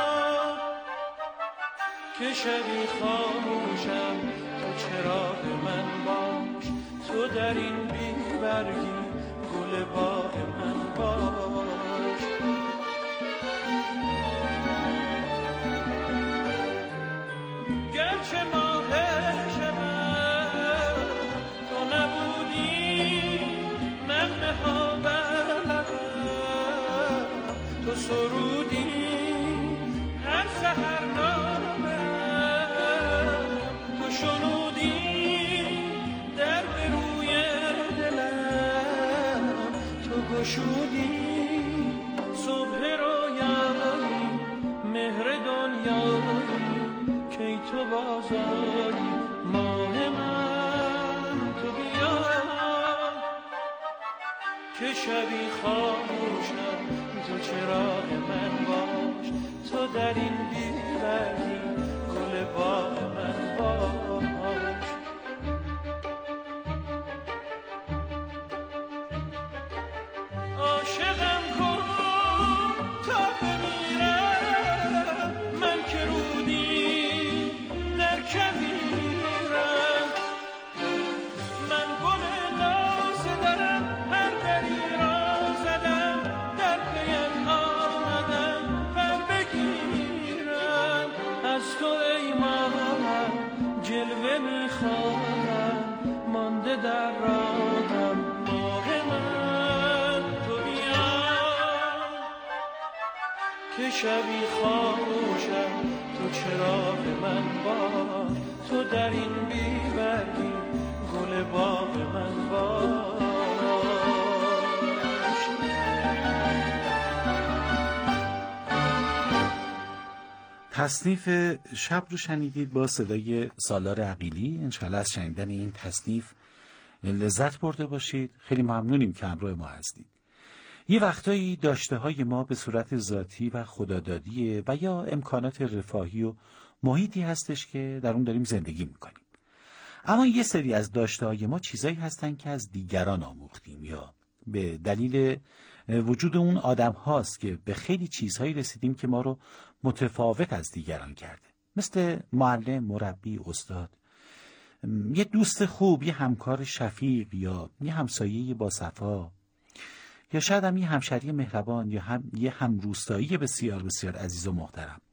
که شبی خاموشم، تو چراغ من باش، تو در این بی برگی گل باغ من باش. گرچه ماه شبم تو نبودی، نغمه ها بر لبم تو سرودی، هر سحر نامم تو شنودی، در به روی دلم تو گشودی. صبح رویایی مهر دنیایی کی تو بازاری، ماه من تو بیا که شبی خاموشم، تو چراغ من باش، تو در این بی‌برگی گل باغ من باش. عاشقم کن تا بمیرم، من که رودی در کبیرم، من گل نازه دارم، هر دری را زدم، در پیم آمدم بر بگیرم. از تو ای ماهم جلوه میخواهم، مانده در راهم، ماه من تو بیا که شبی خاموشم، تو چراغ من باش، تو در این بی‌برگی گل باغ من باش. تصنیف شب رو شنیدید با صدای سالار عقیلی. انشاءالله از شنیدن این تصنیف لذت برده باشید. خیلی ممنونیم که همراه ما هستید. یه وقتایی داشته های ما به صورت ذاتی و خدادادیه و یا امکانات رفاهی و محیطی هستش که در اون داریم زندگی میکنیم. اما یه سری از داشته های ما چیزایی هستن که از دیگران آموختیم یا به دلیل وجود اون آدم هاست که به خیلی چیزهایی رسیدیم که ما رو متفاوت از دیگران کرده. مثل معلم، مربی، استاد، یه دوست خوب، یه همکار شفیق یا یه همسایه با صفا، یا شاید هم یه همشری مهربان یا یه همروستایی بسیار بسیار عزیز و محترم.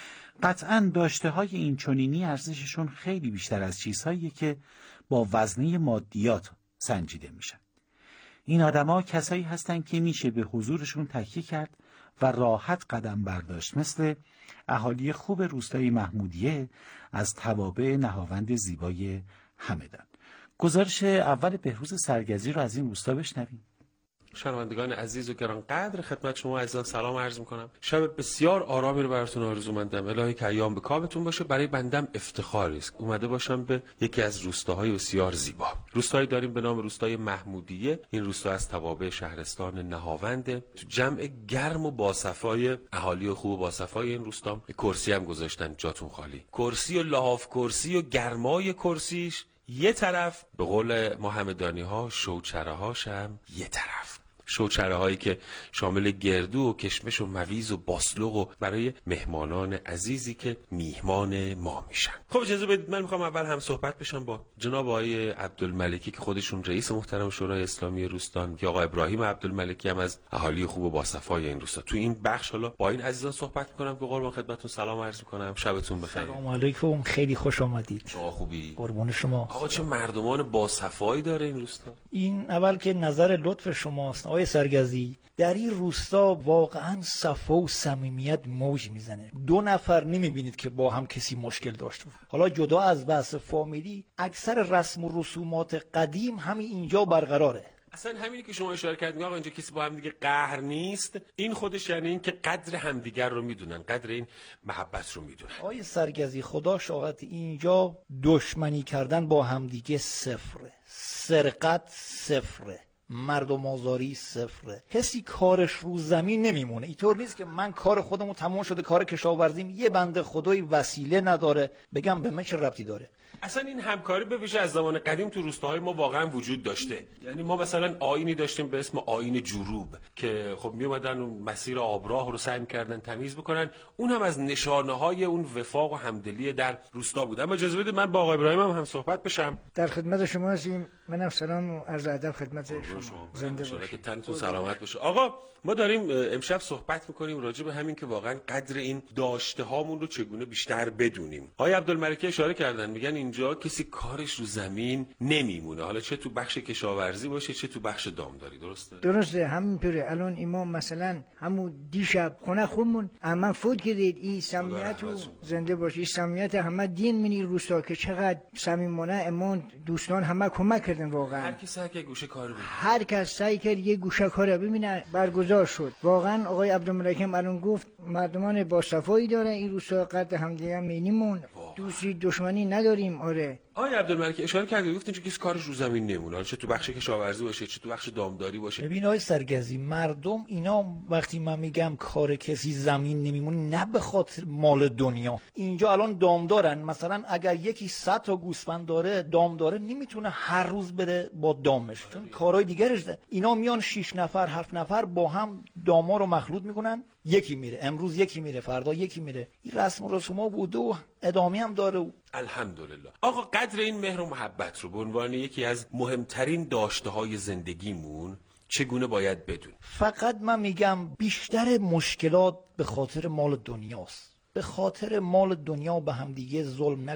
قطعاً داشته های این چنینی ارزششون خیلی بیشتر از چیزهایی که با وزنه مادیات سنجیده میشن. این آدم‌ها کسایی هستن که میشه به حضورشون تکیه کرد و راحت قدم برداشت، مثل اهالی خوب روستای محمودیه از توابع نهاوند زیبای همدان. گزارش اول بهروز سرگزی رو از این روستا بشنویم. شنوندگان عزیز و گرانقدر، خدمت شما عزیزان سلام عرض میکنم. شب بسیار آرامی رو براتون آرزومندم. الهی که ایام به کامتون باشه. برای بندم افتخاری است اومده باشم به یکی از روستاهای بسیار زیبا. روستایی داریم به نام روستای محمودیه. این روستا از توابع شهرستان نهاونده. تو جمع گرم و باصفای اهالی خوب و باصفای این روستا کرسی هم گذاشتن، جاتون خالی. کرسی و لحاف کرسی و گرمای کرسیش یه طرف، به قول ما همدانی ها شوچره هاش هم یه طرف. شوچره هایی که شامل گردو و کشمش و مویز و باسلوق و برای مهمانان عزیزی که میهمان ما میشن. خب اجازه بدید من میخوام اول هم صحبت بشم با جناب آقای عبدالملکی که خودشون رئیس محترم شورای اسلامی روستان، یا آقای ابراهیم عبدالملکی هم از اهالی خوب و باصفای این روستا. تو این بخش حالا با این عزیزان صحبت میکنم. به قربان خدمتتون سلام عرض میکنم. شبتون بخیر. سلام علیکم، خیلی خوش آمدید. شما خوبی؟ قربون شما. آقا چه مردمان باصفایی داره این روستا. این اول که نظر لطف شماست آقای سرگزی. در این روستا واقعا صفا و صمیمیت موج میزنه. 2 نفر نمیبینید که با هم کسی مشکل داشته. حالا جدا از بحث فامیلی، اکثر رسم و رسومات قدیم همین اینجا برقراره. اصلا همینی که شما اشاره کردید آقا اینجا کسی با هم دیگه قهر نیست، این خودش یعنی این که قدر همدیگر رو میدونن، قدر این محبت رو میدونن. آقای سرگزی خدا شاهد، اینجا دشمنی کردن با همدیگه صفره، سرقت صفره، مردم آزاری صفره. کسی کارش رو زمین نمیمونه. اینطور نیست که من کار خودمو تمام شده، کار کشاورزیم، یه بنده خدای وسیله نداره بگم به من چه ربطی داره. اصلا این همکاری به ویژه از زمان قدیم تو روستاهای ما واقعا وجود داشته. یعنی ما مثلا آیینی داشتیم به اسم آیین جروب که خب می اومدن اون مسیر آبراه رو سعی می‌کردن تمیز بکنن. اون هم از نشانه‌های اون وفاق و همدلی در روستا بود. اما اجازه بدید من با آقای ابراهیم هم صحبت بشم. در خدمت شما هستیم. منم سلام و عرض ادب خدمت شما. زنده باشید. تنتون سلامت باشه. آقا ما داریم امشب صحبت می‌کنیم راجع به همین که واقعا قدر این داشته هامون رو چگونه بیشتر بدونیم. آقای عبدالملکی اشاره کردن، میگن اینجا کسی کارش رو زمین نمیمونه، حالا چه تو بخش کشاورزی باشه چه تو بخش دامداری. درسته همینطوره. الان امام مثلا همون دیشب خونه خودمون اما فوت کردید. این صمیمیت رو زنده باشه. این صمیمیت همه دین منی روستا که چقدر صمیمانه امون دوستان همه کمک کردن. واقعا هر کی سعی کرد گوشه کار ببینه، هر کس سعی کرد یه گوشه کار ببینه، برگزار شد. واقعا آقای عبدالملکی الان گفت مردمان با صفایی داره این روستا، قد همدیگه مینیمون، دوستی دشمنی نداریم. آره آقای عبدالملکی اشاره کردید گفتین که کسی کارش رو زمین نمونه، چه تو بخش کشاورزی باشه چه تو بخش دامداری باشه. ببین آقای سرگزی، مردم اینا وقتی من میگم کار کسی زمین نمیمونه، نه به خاطر مال دنیا. اینجا الان دامدارن، مثلا اگر یکی 100 تا گوسفند داره، دامداره نمیتونه هر روز بره با دامش، چون کارهای دیگرش ده. اینا میان 6 نفر 7 نفر با هم داما رو مخلوط میکنن، یکی میره امروز، یکی میره فردا، یکی میره. این رسم و رسوما بوده و ادامه هم داره. الحمدلله. آقا قدر این مهر و محبت رو به عنوان یکی از مهمترین داشته‌های زندگیمون چگونه باید بدون؟ فقط من میگم بیشتر مشکلات به خاطر مال دنیاست. به خاطر مال دنیا به هم دیگه ظلم نکنیم.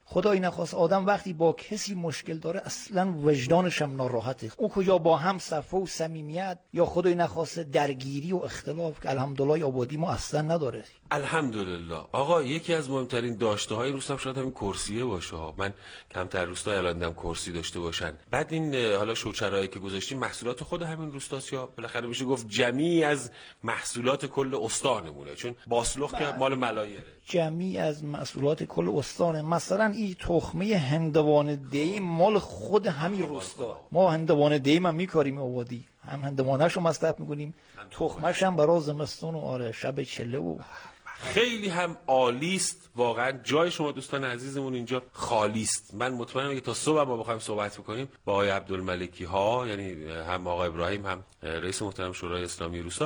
خدای نخواست آدم وقتی با کسی مشکل داره اصلا وجدانش هم ناراحته. او کجا با هم صفا و صمیمیت یا خدای نخواست درگیری و اختلاف که الحمدلله آبادی ما اصلا نداره. الحمدلله. آقا یکی از مهمترین داشته های روستا شاید همین کرسیه باشه. من کمتر روستا الان دیدم کرسی داشته باشن. بعد این حالا شوچرایی که گذاشتیم محصولات خود همین روستاست یا بالاخره میشه گفت جمعی از محصولات کل استانمونه؟ چون باسلخ که مال ملایره. جمعی از محصولات کل استانه. مثلا این تخمه هندوانه دی مال خود همین روستا. ما هندوانه دی ما میکاریم آبادی، هم هندوانه‌شو مصرف میکنیم، تخمش هم برای زمستون و آره شب چله و خیلی هم عالی است. واقعا جای شما دوستان عزیزمون اینجا خالی است. من مطمئنم که تا صبح ما بخوایم صحبت بکنیم با آقای عبدالملکی ها، یعنی هم آقای ابراهیم هم رئیس محترم شورای اسلامی روستا،